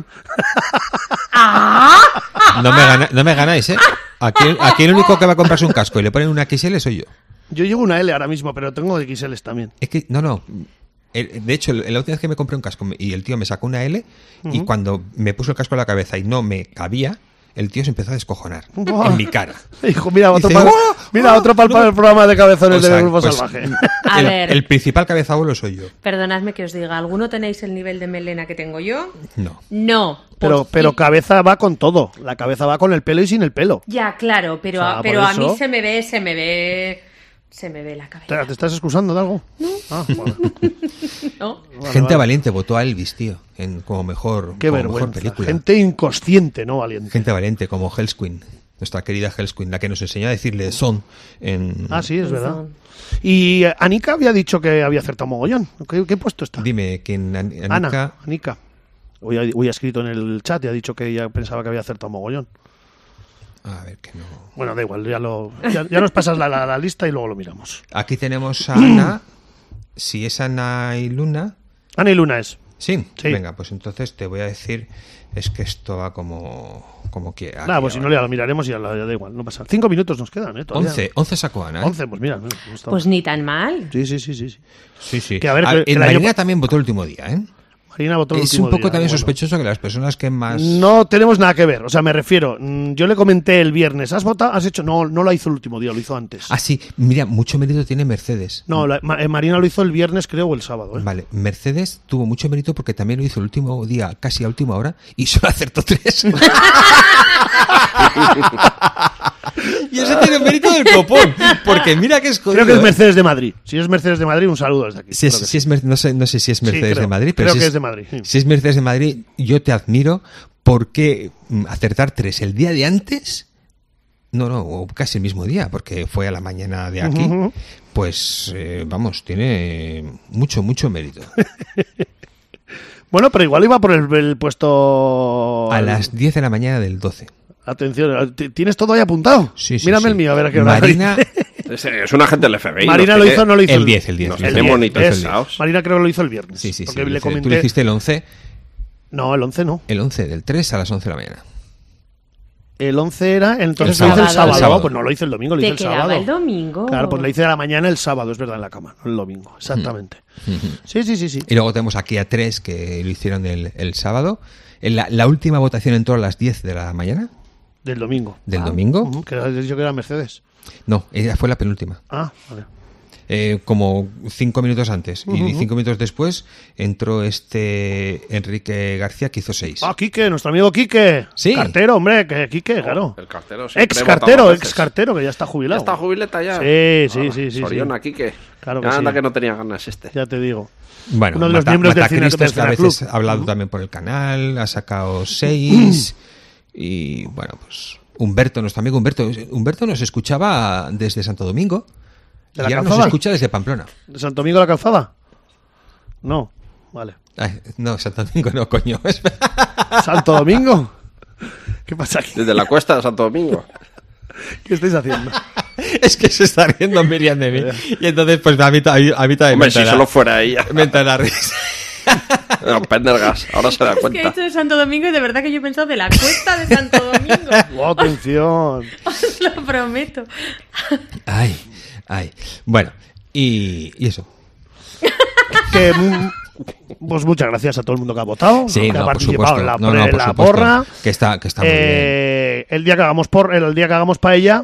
No me, gana- no me ganáis, ¿eh? Aquí, aquí el único que va a comprarse un casco y le ponen una X L soy yo. Yo llevo una L ahora mismo, pero tengo X L también. Es que, no, no. El- de hecho, la última vez que me compré un casco y el tío me sacó una L, y cuando me puso el casco en la cabeza y no me cabía, el tío se empezó a descojonar Buah. en mi cara. Hijo, mira, otro Dice, para, "¡Guau! mira, ¡Ah! otro para No". el programa de cabezones O sea, del Grupo pues, Salvaje. A el, ver. el principal cabezabuelo soy yo. Perdonadme que os diga, ¿alguno tenéis el nivel de melena que tengo yo? No. No. Pero, Pues- pero y- cabeza va con todo. La cabeza va con el pelo y sin el pelo. Ya, claro, pero, O sea, pero por a mí eso- se me ve, se me ve, se me ve la cabeza. ¿Te, te estás excusando de algo? No. Ah, bueno. ¿No? Vale, Gente vale. valiente votó a Elvis, tío, en, como mejor, Qué como mejor vergüenza. película. Gente inconsciente, no valiente. Gente valiente, como Hell's Queen, nuestra querida Hell's Queen, la que nos enseñó a decirle son en... Ah, sí, es verdad. Son. Y eh, Anika había dicho que había acertado mogollón. ¿Qué, qué puesto está? Dime, que en An- Anika... Ana, Anika. Hoy ha, hoy ha escrito en el chat y ha dicho que ella pensaba que había acertado mogollón. A ver, que no... Bueno, da igual, ya, lo, ya, ya nos pasas la, la- la lista y luego lo miramos. Aquí tenemos a Ana. Si es Ana y Luna, Ana y Luna es. ¿Sí? Sí. Venga, pues entonces te voy a decir, es que esto va como, como que... aquí Nada, pues si no, ahora. ya lo miraremos y ya, lo- ya da igual, no pasa. Cinco minutos nos quedan, ¿eh? Todavía. once, once sacó Ana. ¿eh? Once, pues mira. No, no está Pues mal. ni tan mal. Sí, sí, sí, sí. sí. Sí, sí. Que a ver, Ah, que- que en el año Marina pa- también votó el último día, ¿eh? Marina votó el Es último un poco día, también bueno. sospechoso que las personas que más... No tenemos nada que ver, o sea, me refiero, mm, yo le comenté el viernes, ¿has votado? ¿Has hecho? No, no lo hizo el último día, lo hizo antes. Ah, sí, mira, mucho mérito tiene Mercedes. No, la- Ma- eh, Marina lo hizo el viernes, creo, o el sábado. ¿eh? Vale, Mercedes tuvo mucho mérito porque también lo hizo el último día, casi a última hora, y solo acertó tres. Y ese tiene mérito del copón, porque mira que es Creo que es Mercedes de Madrid. Si es Mercedes de Madrid, un saludo desde aquí. Si es- Creo que si sí. es Mer- no, sé, no sé si es Mercedes creo. de Madrid, pero Creo si que es de Madrid, sí. Si es Mercedes de Madrid, yo te admiro porque mm, acertar tres el día de antes, no, no, o casi el mismo día, porque fue a la mañana de aquí, Ujú. pues eh, vamos, tiene mucho, mucho mérito. Bueno, pero igual iba por el, el puesto... A las diez de la mañana del doce. Atención, ¿t- ¿tienes todo ahí apuntado? Sí, sí, Mírame sí. el mío, a ver a qué hora. Marina, Es, es un agente del F B I. Marina nos lo tiene- hizo o no lo hizo. el diez, el diez. Nos el tiene diez. monitorizados. Marina creo que lo hizo el viernes. Sí, sí, sí. Porque le dice- Tú comenté... le hiciste el once, No, el once no. el once del tres a las once de la mañana. El once era, entonces El lo hice el sábado. sábado. El sábado. Pues no lo hice el domingo, lo hice Te el quedaba sábado. el domingo. Claro, pues le hice a la mañana el sábado, es verdad, en la cama, no el domingo, exactamente. Sí, sí, sí, sí. Y luego tenemos aquí a tres que lo hicieron el, el sábado. En la, la última votación entró a las diez de la mañana Del domingo. del domingo. Ujú, que has dicho que era Mercedes. No, ella fue la penúltima. Ah, vale. Eh, como cinco minutos antes. Y Ujú. cinco minutos después entró este Enrique García que hizo seis. Ah, Quique, nuestro amigo Quique. Sí. Cartero, hombre, que Quique, claro. El cartero siempre Ex vota cartero, más ex veces. cartero, que ya está ¿Ya jubilado. está jubileta ya? Sí, sí, Ahora, sí, sí, Soriona, sí. Quique. Claro que Anda sí. que no tenía ganas este. Ya te digo. Bueno, Uno de los Mata- miembros del cine- Matacristos, del que a Cineclub. veces ha hablado también por el canal, ha sacado seis. Y bueno, pues Humberto, nuestro amigo Humberto. Humberto nos escuchaba desde Santo Domingo. ¿De Y la ahora nos Calzada? escucha desde Pamplona. ¿De Santo Domingo de la Calzada? No, vale. Ay, no, Santo Domingo no, coño. ¿Santo Domingo? ¿Qué pasa aquí? Desde la cuesta de Santo Domingo. ¿Qué estáis haciendo? Es que se está riendo Miriam de mí. Y entonces, pues a mí, ta- a mí, a mí también Hombre, me si entra solo la- fuera ella. me entra la risa. No, Pendergas, ahora se da Es que he cuenta. hecho de Santo Domingo y de verdad que yo he pensado de la cuesta de Santo Domingo. Oh, atención. Os lo prometo. Ay, ay. Bueno, y, y eso. Que, mm, pues muchas gracias a todo el mundo que ha votado, Sí, que no, ha por participado supuesto. en la, No, no, en por la supuesto. porra. Que está, que está muy bien. Eh, el día que hagamos por, el día que hagamos paella,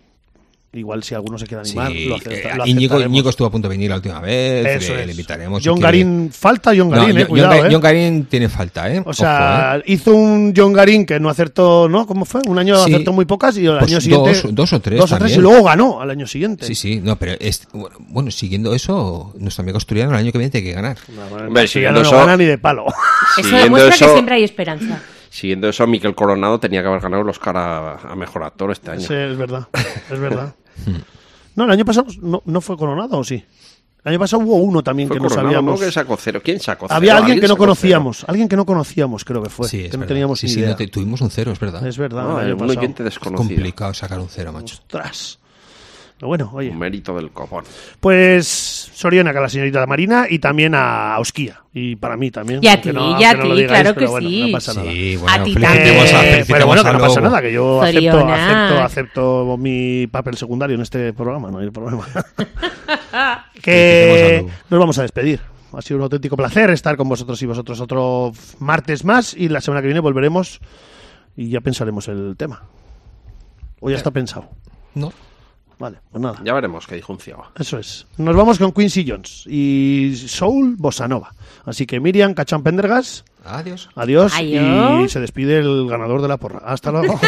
igual si alguno se quiere animar, Sí, lo, acepta- eh, lo Íñigo, aceptaremos. Íñigo estuvo a punto de venir la última vez. Eso le, es. le invitaremos. John si quiere. Garín, falta John No, Garín, eh, John- cuidado, John, eh. John Garín tiene falta, ¿eh? O sea, hizo un John Garín que no acertó, ¿no? ¿Cómo fue? Un año Sí. acertó muy pocas y el Pues año siguiente... dos- dos o tres Dos o tres también. y luego ganó al año siguiente. Sí, sí, no, pero es, bueno, bueno, siguiendo eso, nuestro amigo asturiano el año que viene tiene que ganar. Hombre, Sí, ya siguiendo no eso, gana ni de palo. Eso Siguiendo demuestra eso- que siempre hay esperanza. siguiendo eso, Miquel Coronado tenía que haber ganado el Oscar a, a Mejor Actor este año. Sí, es verdad, es verdad. No, el año pasado no, no fue Coronado, ¿o sí? El año pasado hubo uno también Fue que no Coronado, sabíamos. ¿no? Que sacó cero. ¿Quién sacó cero? Había alguien que no sacó cero? conocíamos, alguien que no conocíamos creo que fue, Sí, es que no verdad. teníamos sí, ni sí, idea. no te- tuvimos un cero, es verdad. Es verdad, Ah, el año un pasado. oyente Es desconocido. complicado sacar un cero, macho. Ostras. Pero bueno, oye. Un mérito del copón. Pues Soriona, que a la señorita Marina y también a Osquía. Y para mí también. Y a aunque ti, no- y a aunque no lo ti, digáis, claro pero que bueno, sí. no pasa nada. Sí, A bueno, ti felicitemos también. a, Eh, felicitemos pero bueno, que a no pasa Lobo. nada, que yo acepto, Soriona. acepto, acepto mi papel secundario en este programa, no hay problema. Felicitemos que a Lobo. nos vamos a despedir. Ha sido un auténtico placer estar con vosotros y vosotros otro martes más y la semana que viene volveremos y ya pensaremos el tema. O ya está pensado. No. Vale, pues nada. Ya veremos qué dijo un ciego. Eso es. Nos vamos con Quincy Jones y Soul Bossa Nova. Así que Miriam Cachán Pendergas, Adiós. adiós. Adiós. Y se despide el ganador de la porra. Hasta luego.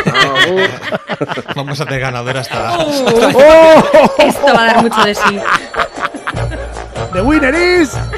Vamos a tener ganador hasta... ¡Oh! Esto va a dar mucho de sí. The winner is